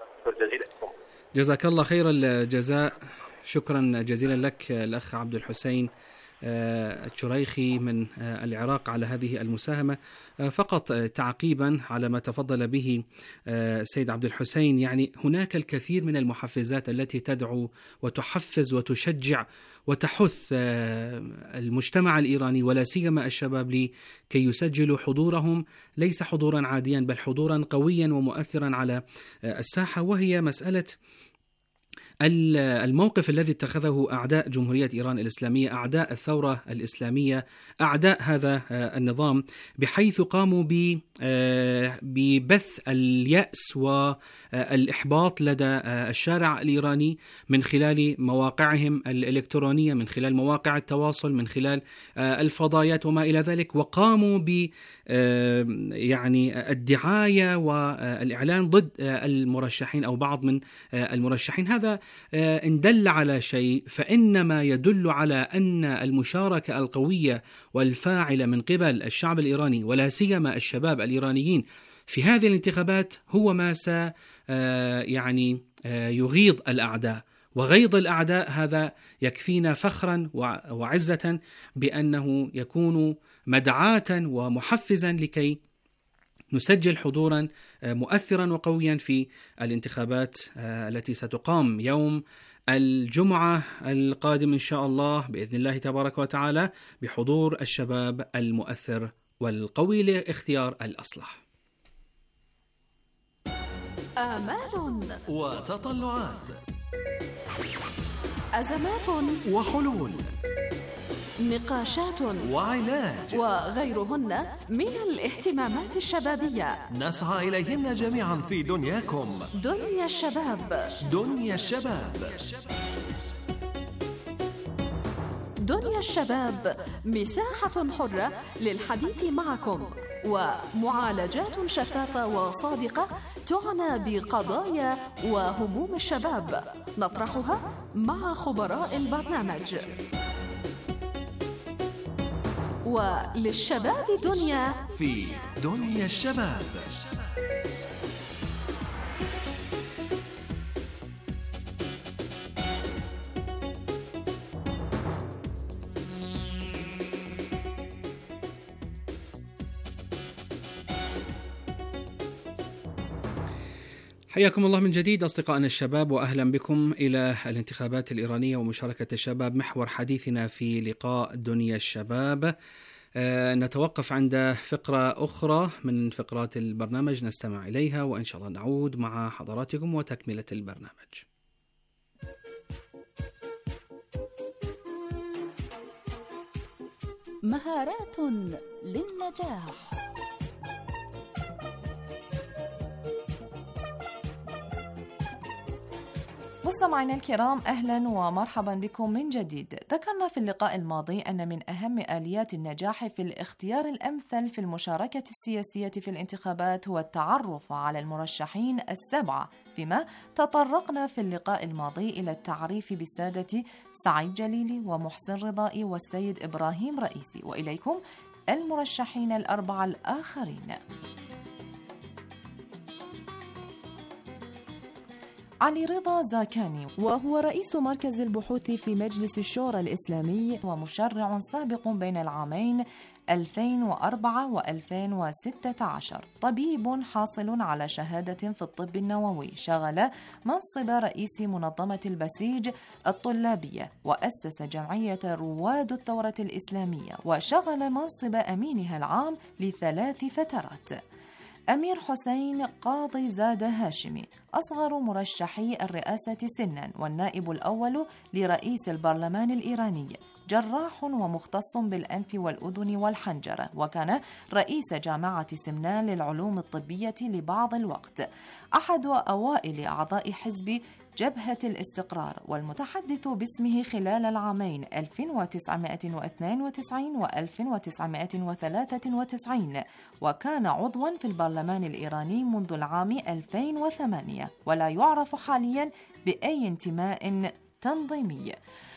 جزاك الله خير الجزاء. شكرا جزيلا لك الأخ عبد الحسين الشريخي من العراق على هذه المساهمة. فقط تعقيبا على ما تفضل به سيد عبد الحسين، يعني هناك الكثير من المحفزات التي تدعو وتحفز وتشجع وتحث المجتمع الإيراني ولا سيما الشباب لكي يسجلوا حضورهم، ليس حضورا عاديا بل حضورا قويا ومؤثرا على الساحة، وهي مسألة الموقف الذي اتخذه أعداء جمهورية إيران الإسلامية، أعداء الثورة الإسلامية، أعداء هذا النظام، بحيث قاموا ببث اليأس والإحباط لدى الشارع الإيراني من خلال مواقعهم الإلكترونية، من خلال مواقع التواصل، من خلال الفضائيات وما إلى ذلك، وقاموا ب يعني الدعاية والإعلان ضد المرشحين أو بعض من المرشحين. هذا إن دل على شيء فإنما يدل على أن المشاركة القوية والفاعلة من قبل الشعب الإيراني ولا سيما الشباب الإيرانيين في هذه الانتخابات هو ما س يعني يغيظ الأعداء. وغيظ الأعداء هذا يكفينا فخرا وعزة بأنه يكون مدعاة ومحفزا لكي نسجل حضورا مؤثرا وقويا في الانتخابات التي ستقام يوم الجمعة القادم إن شاء الله بإذن الله تبارك وتعالى، بحضور الشباب المؤثر والقوي لاختيار الأصلح. آمال وتطلعات، أزمات وحلول، نقاشات وعلاج وغيرهن من الاهتمامات الشبابية نسعى إليهن جميعا في دنياكم. دنيا الشباب. دنيا الشباب. دنيا الشباب مساحة حرة للحديث معكم ومعالجات شفافة وصادقة تعنى بقضايا وهموم الشباب نطرحها مع خبراء البرنامج. وللشباب دنيا في دنيا الشباب. حياكم الله من جديد أصدقائنا الشباب، وأهلا بكم إلى الانتخابات الإيرانية ومشاركة الشباب، محور حديثنا في لقاء دنيا الشباب. أه نتوقف عند فقرة أخرى من فقرات البرنامج نستمع إليها، وإن شاء الله نعود مع حضراتكم وتكملة البرنامج. مهارات للنجاح. مستمعينا الكرام، أهلا ومرحبا بكم من جديد. ذكرنا في اللقاء الماضي أن من أهم آليات النجاح في الاختيار الأمثل في المشاركة السياسية في الانتخابات هو التعرف على المرشحين السبعة، فيما تطرقنا في اللقاء الماضي إلى التعريف بالسادة سعيد جليلي ومحسن رضائي والسيد إبراهيم رئيسي، وإليكم المرشحين الأربعة الآخرين. علي رضا زاكاني، وهو رئيس مركز البحوث في مجلس الشورى الإسلامي ومشرع سابق بين العامين ألفين وأربعة وألفين وستة عشر، طبيب حاصل على شهادة في الطب النووي، شغل منصب رئيس منظمة البسيج الطلابية، وأسس جمعية رواد الثورة الإسلامية، وشغل منصب أمينها العام لثلاث فترات. أمير حسين قاضي زاد هاشمي، أصغر مرشحي الرئاسة سنا والنائب الأول لرئيس البرلمان الإيراني، جراح ومختص بالأنف والأذن والحنجرة، وكان رئيس جامعة سمنان للعلوم الطبية لبعض الوقت، أحد أوائل أعضاء حزب جبهة الاستقرار، والمتحدث باسمه خلال العامين ألف وتسعمائة واثنين وتسعين و ألف وتسعمائة وثلاثة وتسعين، وكان عضوا في البرلمان الإيراني منذ العام ألفين وثمانية، ولا يعرف حاليا بأي انتماء تنظيمي.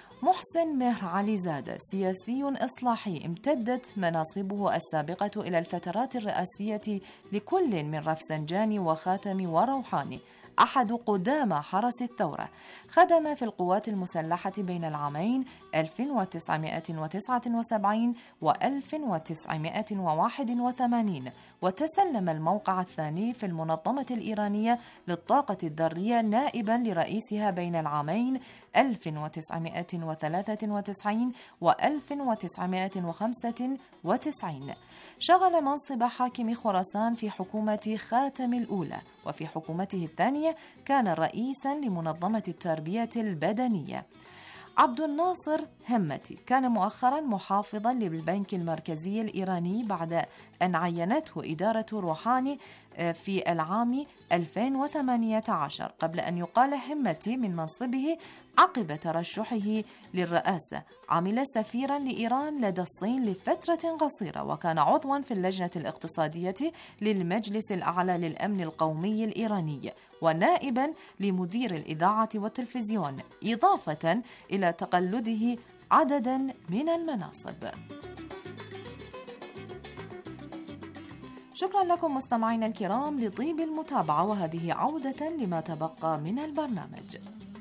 محسن مهر علي زادة، سياسي إصلاحي امتدت مناصبه السابقة إلى الفترات الرئاسية لكل من رفسنجاني وخاتم وروحاني، أحد قدامى حرس الثورة، خدم في القوات المسلحة بين العامين ألف وتسعمائة وتسعة وسبعين و ألف وتسعمائة وواحد وثمانين، وتسلم الموقع الثاني في المنظمة الإيرانية للطاقة الذرية نائبا لرئيسها بين العامين ألف وتسعمائة وثلاثة وتسعين و ألف وتسعمائة وخمسة وتسعين. شغل منصب حاكم خراسان في حكومة خاتم الأولى، وفي حكومته الثانية كان رئيسا لمنظمة التربية البدنية. عبد الناصر همتي كان مؤخرا محافظا للبنك المركزي الإيراني بعد أن عينته إدارة روحاني في العام ألفين وثمانية عشر، قبل أن يقال همتي من منصبه عقب ترشحه للرئاسة. عمل سفيرا لإيران لدى الصين لفترة قصيرة، وكان عضوا في اللجنة الاقتصادية للمجلس الأعلى للأمن القومي الإيراني، ونائبا لمدير الإذاعة والتلفزيون، إضافة إلى تقلده عددا من المناصب. شكرا لكم مستمعينا الكرام لطيب المتابعة، وهذه عودة لما تبقى من البرنامج.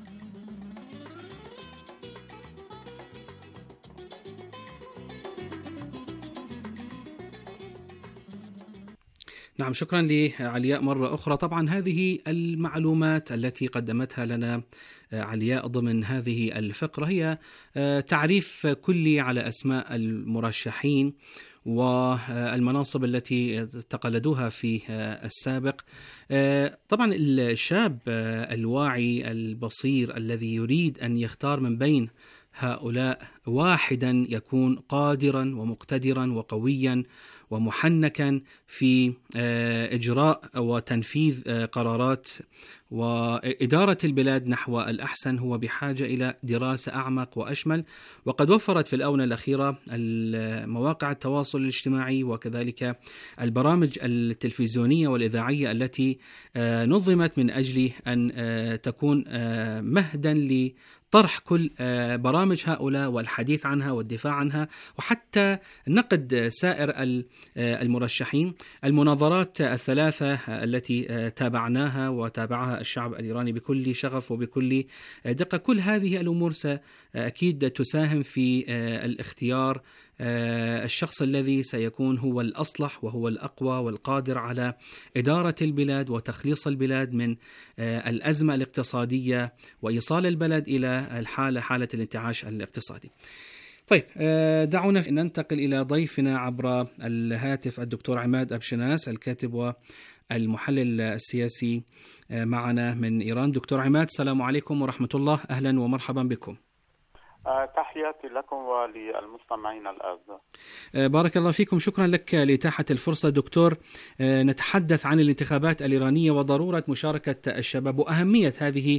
نعم، شكرا لعلياء مرة أخرى. طبعا هذه المعلومات التي قدمتها لنا علياء ضمن هذه الفقرة هي تعريف كلي على أسماء المرشحين والمناصب التي تقلدوها في السابق. طبعا الشاب الواعي البصير الذي يريد أن يختار من بين هؤلاء واحدا يكون قادرا ومقتدرا وقويا ومحنكا في إجراء وتنفيذ قرارات وإدارة البلاد نحو الأحسن، هو بحاجة إلى دراسة أعمق وأشمل. وقد وفرت في الآونة الأخيرة مواقع التواصل الاجتماعي وكذلك البرامج التلفزيونية والإذاعية التي نظمت من أجل أن تكون مهدا ل طرح كل برامج هؤلاء والحديث عنها والدفاع عنها، وحتى نقد سائر المرشحين. المناظرات الثلاثة التي تابعناها وتابعها الشعب الإيراني بكل شغف وبكل دقة، كل هذه الأمور أكيد تساهم في الاختيار الشخص الذي سيكون هو الأصلح وهو الأقوى والقادر على إدارة البلاد وتخليص البلاد من الأزمة الاقتصادية وإيصال البلد إلى الحالة حالة الانتعاش الاقتصادي. طيب، دعونا ننتقل إلى ضيفنا عبر الهاتف الدكتور عماد أبشناس، الكاتب والمحلل السياسي معنا من إيران. دكتور عماد، السلام عليكم ورحمة الله، أهلا ومرحبا بكم. تحياتي لكم وللمستمعين الأعزاء. بارك الله فيكم، شكرا لك لإتاحة الفرصة. دكتور، نتحدث عن الانتخابات الإيرانية وضرورة مشاركة الشباب وأهمية هذه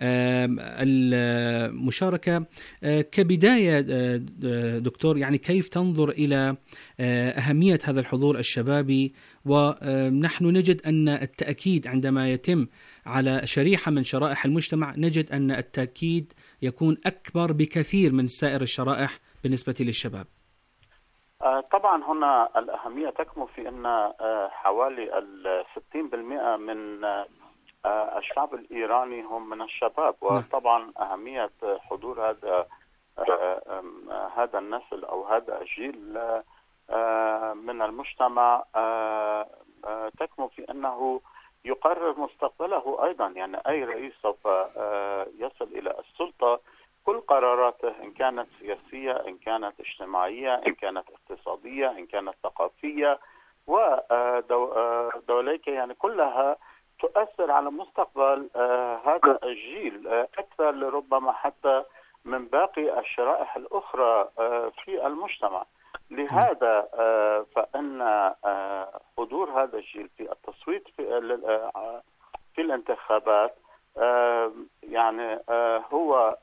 المشاركة. كبداية دكتور، يعني كيف تنظر إلى أهمية هذا الحضور الشبابي؟ ونحن نجد أن التأكيد عندما يتم على شريحة من شرائح المجتمع نجد أن التأكيد يكون أكبر بكثير من سائر الشرائح بالنسبة للشباب. طبعا هنا الأهمية تكمن في أن حوالي الستين بالمئة من الشعب الإيراني هم من الشباب، وطبعا أهمية حضور هذا هذا النسل أو هذا الجيل من المجتمع تكمن في أنه يقرر مستقبله أيضا. يعني أي رئيس سوف يصل إلى السلطة كل قراراته إن كانت سياسية، إن كانت اجتماعية، إن كانت اقتصادية، إن كانت ثقافية ودولية، يعني كلها تؤثر على مستقبل هذا الجيل أكثر لربما حتى من باقي الشرائح الأخرى في المجتمع. لهذا فإن حضور هذا الجيل في التصويت في في الانتخابات يعني هو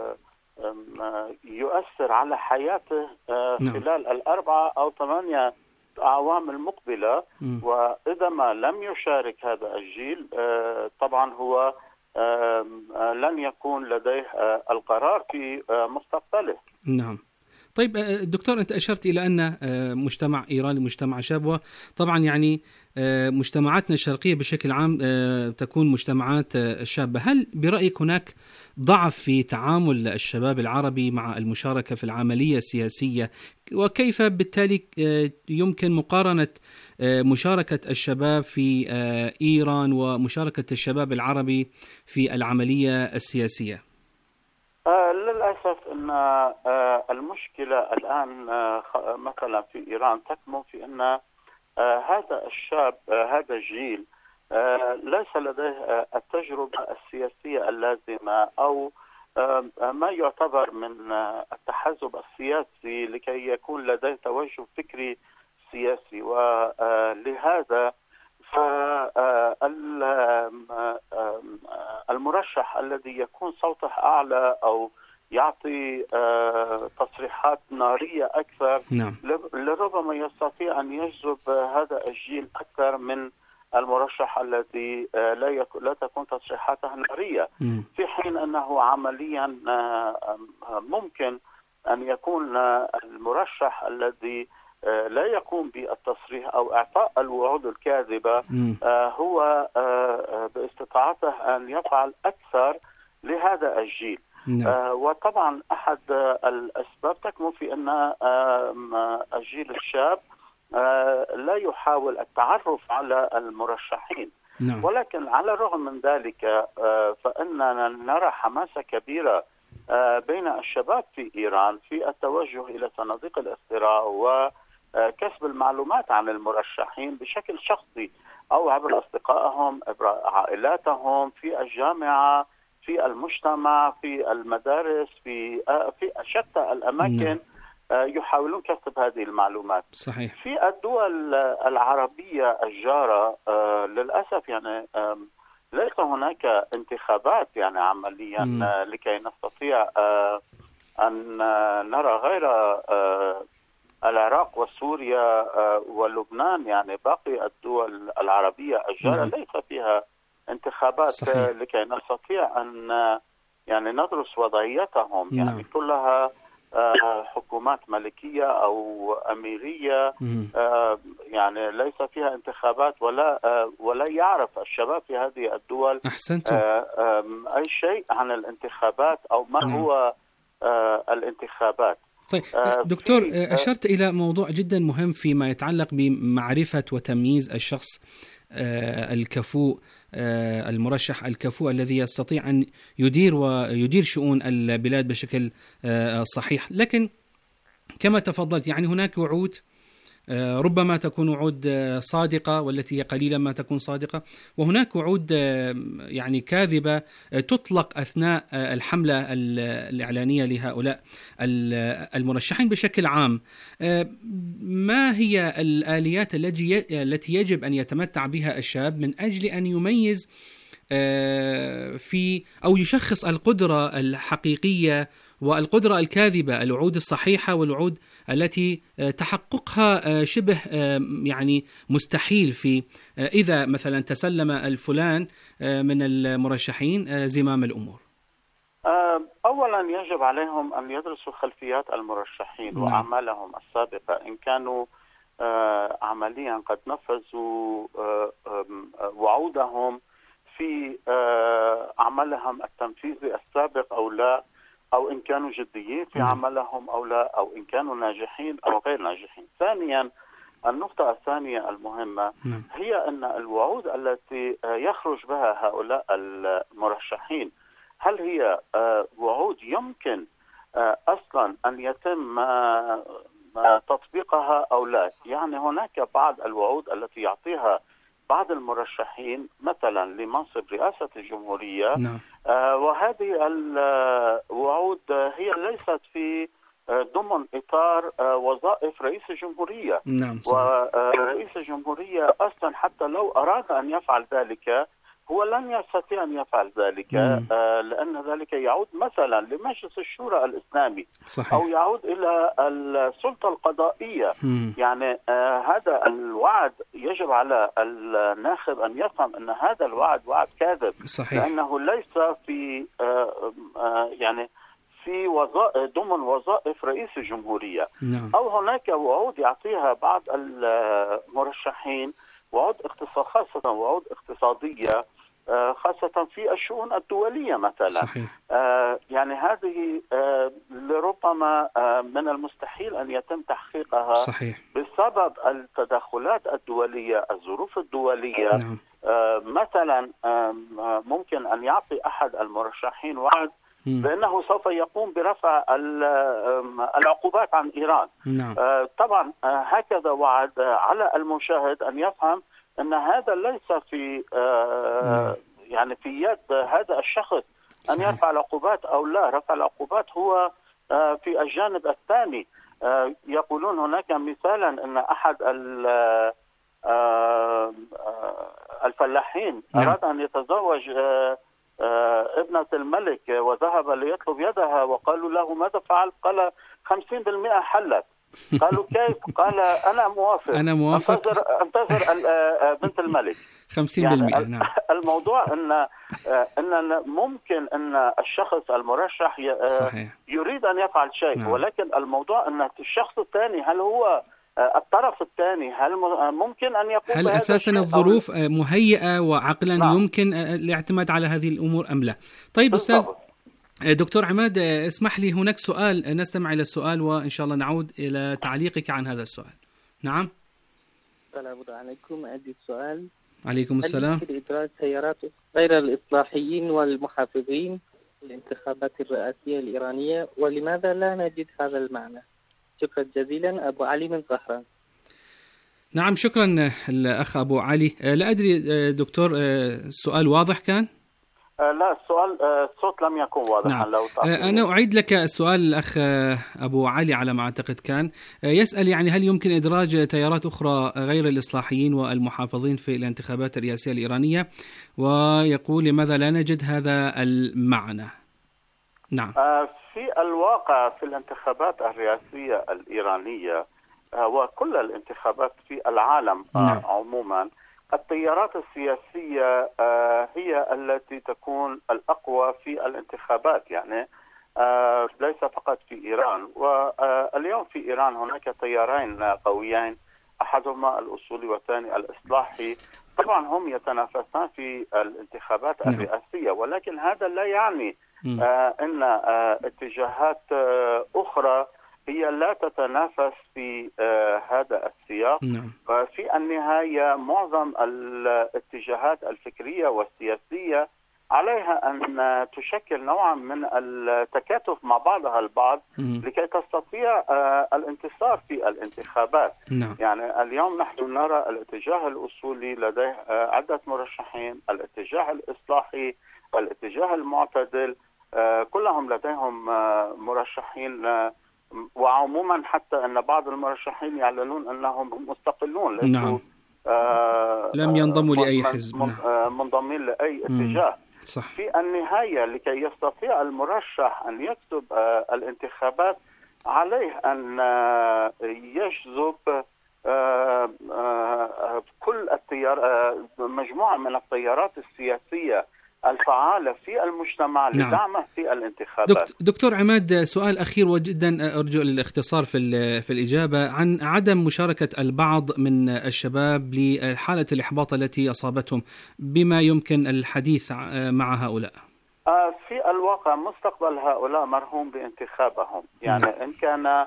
يؤثر على حياته خلال الأربعة أو ثمانية أعوام المقبلة. وإذا ما لم يشارك هذا الجيل طبعا هو لن يكون لديه القرار في مستقبله. نعم. طيب دكتور، أنت أشرت إلى أن مجتمع إيراني مجتمع شاب، وطبعا يعني مجتمعاتنا الشرقية بشكل عام تكون مجتمعات شابة. هل برأيك هناك ضعف في تعامل الشباب العربي مع المشاركة في العملية السياسية؟ وكيف بالتالي يمكن مقارنة مشاركة الشباب في إيران ومشاركة الشباب العربي في العملية السياسية؟ آه للأسف أن آه المشكلة الآن آه مثلا في إيران تكمن في أن آه هذا الشاب آه هذا الجيل آه ليس لديه آه التجربة السياسية اللازمة أو آه ما يعتبر من آه التحزب السياسي لكي يكون لديه توجه فكري سياسي. ولهذا فالمرشح الذي يكون صوته أعلى أو يعطي تصريحات نارية أكثر نعم. لربما يستطيع أن يجذب هذا الجيل أكثر من المرشح الذي لا يكون لا تكون تصريحاته نارية، في حين أنه عمليا ممكن أن يكون المرشح الذي لا يقوم بالتصريح أو إعطاء الوعود الكاذبة هو باستطاعته أن يفعل أكثر لهذا الجيل. وطبعا أحد الأسباب تكمن في أن الجيل الشاب لا يحاول التعرف على المرشحين. نعم. ولكن على الرغم من ذلك فإننا نرى حماسة كبيرة بين الشباب في إيران في التوجه إلى صناديق الاقتراع وكسب المعلومات عن المرشحين بشكل شخصي أو عبر أصدقائهم، عبر عائلاتهم، في الجامعة، في المجتمع، في المدارس، في في شتى الأماكن. يحاولون كسب هذه المعلومات. صحيح. في الدول العربية الجارة للأسف يعني ليس هناك انتخابات يعني عمليا م. لكي نستطيع أن نرى غير العراق وسوريا ولبنان، يعني باقي الدول العربية الجارة م. ليس فيها انتخابات. صحيح. لكي نستطيع أن يعني ندرس وضعيتهم. م. يعني كلها حكومات ملكية أو أميرية، يعني ليس فيها انتخابات ولا ولا يعرف الشباب في هذه الدول أحسنتم. أي شيء عن الانتخابات أو ما هو الانتخابات. طيب دكتور، أشرت إلى موضوع جدا مهم فيما يتعلق بمعرفة وتمييز الشخص الكفؤ، المرشح الكفؤ الذي يستطيع أن يدير ويدير شؤون البلاد بشكل صحيح. لكن كما تفضلت يعني هناك وعود ربما تكون وعود صادقة والتي هي قليلا ما تكون صادقة، وهناك وعود يعني كاذبة تطلق أثناء الحملة الإعلانية لهؤلاء المرشحين بشكل عام. ما هي الآليات التي يجب أن يتمتع بها الشاب من أجل أن يميز في أو يشخص القدرة الحقيقية والقدرة الكاذبة، الوعود الصحيحة والوعود التي تحققها شبه يعني مستحيل في إذا مثلا تسلم الفلان من المرشحين زمام الأمور؟ أولا يجب عليهم أن يدرسوا خلفيات المرشحين نعم. وأعمالهم السابقة، إن كانوا عمليا قد نفذوا وعودهم في عملهم التنفيذي السابق أو لا، أو إن كانوا جديين في عملهم أو لا، أو إن كانوا ناجحين أو غير ناجحين. ثانيا، النقطة الثانية المهمة هي أن الوعود التي يخرج بها هؤلاء المرشحين هل هي وعود يمكن أصلا أن يتم تطبيقها أو لا. يعني هناك بعض الوعود التي يعطيها بعض المرشحين مثلا لمنصب رئاسة الجمهورية نعم. آه وهذه الوعود هي ليست في ضمن إطار آه وظائف رئيس الجمهورية نعم. ورئيس الجمهورية أصلا حتى لو أراد أن يفعل ذلك هو لن يستطيع أن يفعل ذلك آه لأن ذلك يعود مثلا لمجلس الشورى الإسلامي صحيح. أو يعود إلى السلطة القضائية مم. يعني آه هذا الوعد يجب على الناخب أن يفهم أن هذا الوعد وعد كاذب صحيح. لأنه ليس في آه آه يعني في وظائف ضمن وظائف رئيس الجمهورية نعم. أو هناك وعود يعطيها بعض المرشحين وعود اقتصاد خاصة وعود اقتصادية خاصة في الشؤون الدولية مثلا صحيح. آه يعني هذه آه لربما آه من المستحيل أن يتم تحقيقها صحيح. بسبب التدخلات الدولية الظروف الدولية نعم. آه مثلا آه ممكن أن يعطي أحد المرشحين وعد م. بأنه سوف يقوم برفع العقوبات عن إيران نعم. آه طبعا آه هكذا وعد على المشاهد أن يفهم أن هذا ليس في آه يعني في يد هذا الشخص أن صحيح. يرفع العقوبات أو لا. رفع العقوبات هو آه في الجانب الثاني. آه يقولون هناك مثالا أن أحد آه الفلاحين نعم. أراد أن يتزوج آه آه ابنة الملك وذهب ليطلب يدها وقالوا له ماذا فعلت؟ قال خمسين بالمئة حلت. قالوا كيف؟ قال أنا موافق أنا موافق انتظر, انتظر بنت الملك خمسين بالمئة يعني نعم. الموضوع أن أن ممكن أن الشخص المرشح صحيح. يريد أن يفعل شيء نعم. ولكن الموضوع أن الشخص الثاني هل هو الطرف الثاني هل ممكن أن يقوم هل أساسا الظروف مهيئة وعقلا نعم. يمكن الاعتماد على هذه الأمور أم لا؟ طيب أستاذ دكتور عماد، اسمح لي هناك سؤال، نستمع إلى السؤال وإن شاء الله نعود إلى تعليقك عن هذا السؤال. نعم. السلام عليكم. عندي سؤال. عليكم السلام. هل يمكن إدراج تيارات غير الإصلاحيين والمحافظين في الانتخابات الرئاسية الإيرانية، ولماذا لا نجد هذا المعنى؟ شكرا جزيلا. أبو علي من طهران. نعم شكرا الأخ أبو علي. لا أدري دكتور السؤال واضح كان؟ لا السؤال الصوت لم يكن واضحا. نعم. لو أنا أعيد لك السؤال الأخ أبو علي على ما أعتقد كان يسأل يعني هل يمكن إدراج تيارات أخرى غير الإصلاحيين والمحافظين في الانتخابات الرئاسية الإيرانية، ويقول لماذا لا نجد هذا المعنى؟ نعم. في الواقع في الانتخابات الرئاسية الإيرانية وكل الانتخابات في العالم نعم. عموما التيارات السياسية هي التي تكون الأقوى في الانتخابات، يعني ليس فقط في إيران. واليوم في إيران هناك تيارين قويين، أحدهما الأصولي والثاني الإصلاحي. طبعا هم يتنافسان في الانتخابات نعم. الرئاسية، ولكن هذا لا يعني آه ان آه اتجاهات آه اخرى هي لا تتنافس في آه هذا السياق. نعم. في النهاية معظم الاتجاهات الفكرية والسياسية عليها أن تشكل نوعا من التكاتف مع بعضها البعض مم. لكي تستطيع آه الانتصار في الانتخابات. نعم. يعني اليوم نحن نرى الاتجاه الأصولي لديه آه عدة مرشحين، الاتجاه الإصلاحي، الاتجاه المعتدل، آه كلهم لديهم آه مرشحين، آه وعموما حتى أن بعض المرشحين يعلنون أنهم مستقلون، ليسوا نعم. آه لم ينضموا آه لأي حزب. من آه منضمين لأي اتجاه. صح. في النهاية لكي يستطيع المرشح أن يكسب آه الانتخابات عليه أن آه يجذب آه آه كل التيار آه مجموعة من التيارات السياسية الفعالة في المجتمع لدعمه في الانتخابات. دكتور عماد، سؤال أخير وجدا أرجو الاختصار في في الإجابة عن عدم مشاركة البعض من الشباب لحالة الإحباط التي أصابتهم، بما يمكن الحديث مع هؤلاء؟ في الواقع مستقبل هؤلاء مرهون بانتخابهم. يعني م. إن كان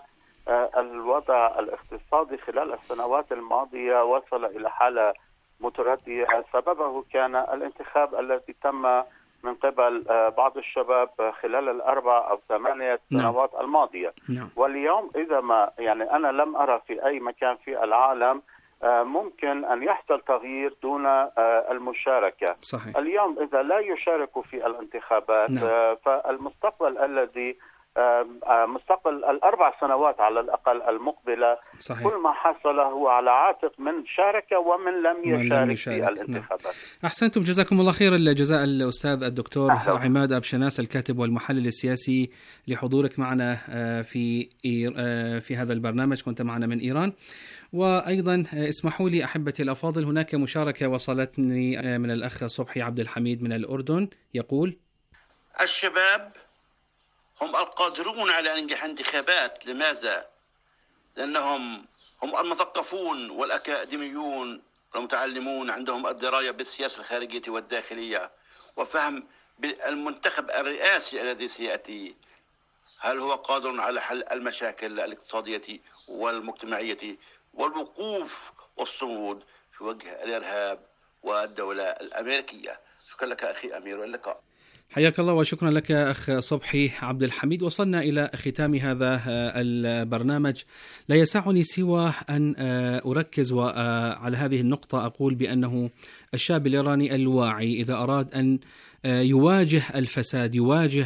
الوضع الاقتصادي خلال السنوات الماضية وصل إلى حالة متردية، سببه كان الانتخاب الذي تم من قبل بعض الشباب خلال الأربع أو ثمانية سنوات نعم. الماضية. نعم. واليوم إذا ما يعني أنا لم أرى في أي مكان في العالم ممكن أن يحصل تغيير دون المشاركة. صحيح. اليوم إذا لا يشاركوا في الانتخابات نعم. فالمستقبل الذي مستقبل الأربع سنوات على الأقل المقبلة صحيح. كل ما حصل هو على عاتق من شارك ومن لم يشارك, لم يشارك. في الانتخابات. نعم. أحسنتم، جزاكم الله خير الجزاء الأستاذ الدكتور أحب. عماد أبشناس الكاتب والمحلل السياسي لحضورك معنا في في هذا البرنامج، كنت معنا من إيران. وأيضا اسمحوا لي أحبتي الأفاضل، هناك مشاركة وصلتني من الأخ صبحي عبد الحميد من الأردن، يقول: الشباب هم القادرون على انجاح انتخابات. لماذا؟ لأنهم هم المثقفون والأكاديميون والمتعلمون، عندهم الدراية بالسياسة الخارجية والداخلية وفهم بالمنتخب الرئاسي الذي سيأتي. هل هو قادر على حل المشاكل الاقتصادية والمجتمعية والوقوف والصمود في وجه الإرهاب والدولة الأمريكية؟ شكرا لك أخي أمير، واللقاء. حياك الله وشكرا لك أخ صبحي عبد الحميد. وصلنا إلى ختام هذا البرنامج، لا يسعني سوى أن أركز على هذه النقطة. أقول بأنه الشاب الإيراني الواعي إذا أراد أن يواجه الفساد، يواجه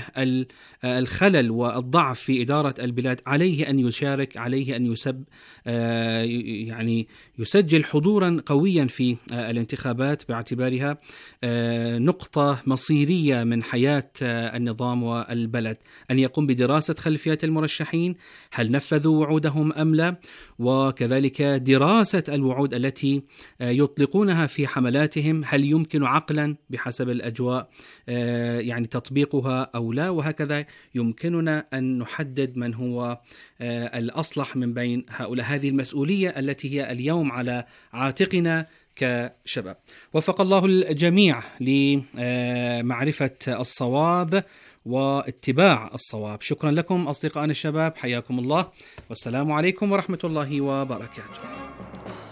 الخلل والضعف في إدارة البلاد، عليه أن يشارك، عليه أن يسب يعني يسجل حضورا قويا في الانتخابات باعتبارها نقطة مصيرية من حياة النظام والبلد، أن يقوم بدراسة خلفيات المرشحين، هل نفذوا وعودهم أم لا، وكذلك دراسة الوعود التي يطلقونها في حملاتهم، هل يمكن عقلا بحسب الأجواء يعني تطبيقها أو لا، وهكذا يمكننا أن نحدد من هو الأصلح من بين هؤلاء. هذه المسؤولية التي هي اليوم على عاتقنا كشباب. وفق الله الجميع لمعرفة الصواب واتباع الصواب. شكرا لكم أصدقائنا الشباب، حياكم الله، والسلام عليكم ورحمة الله وبركاته.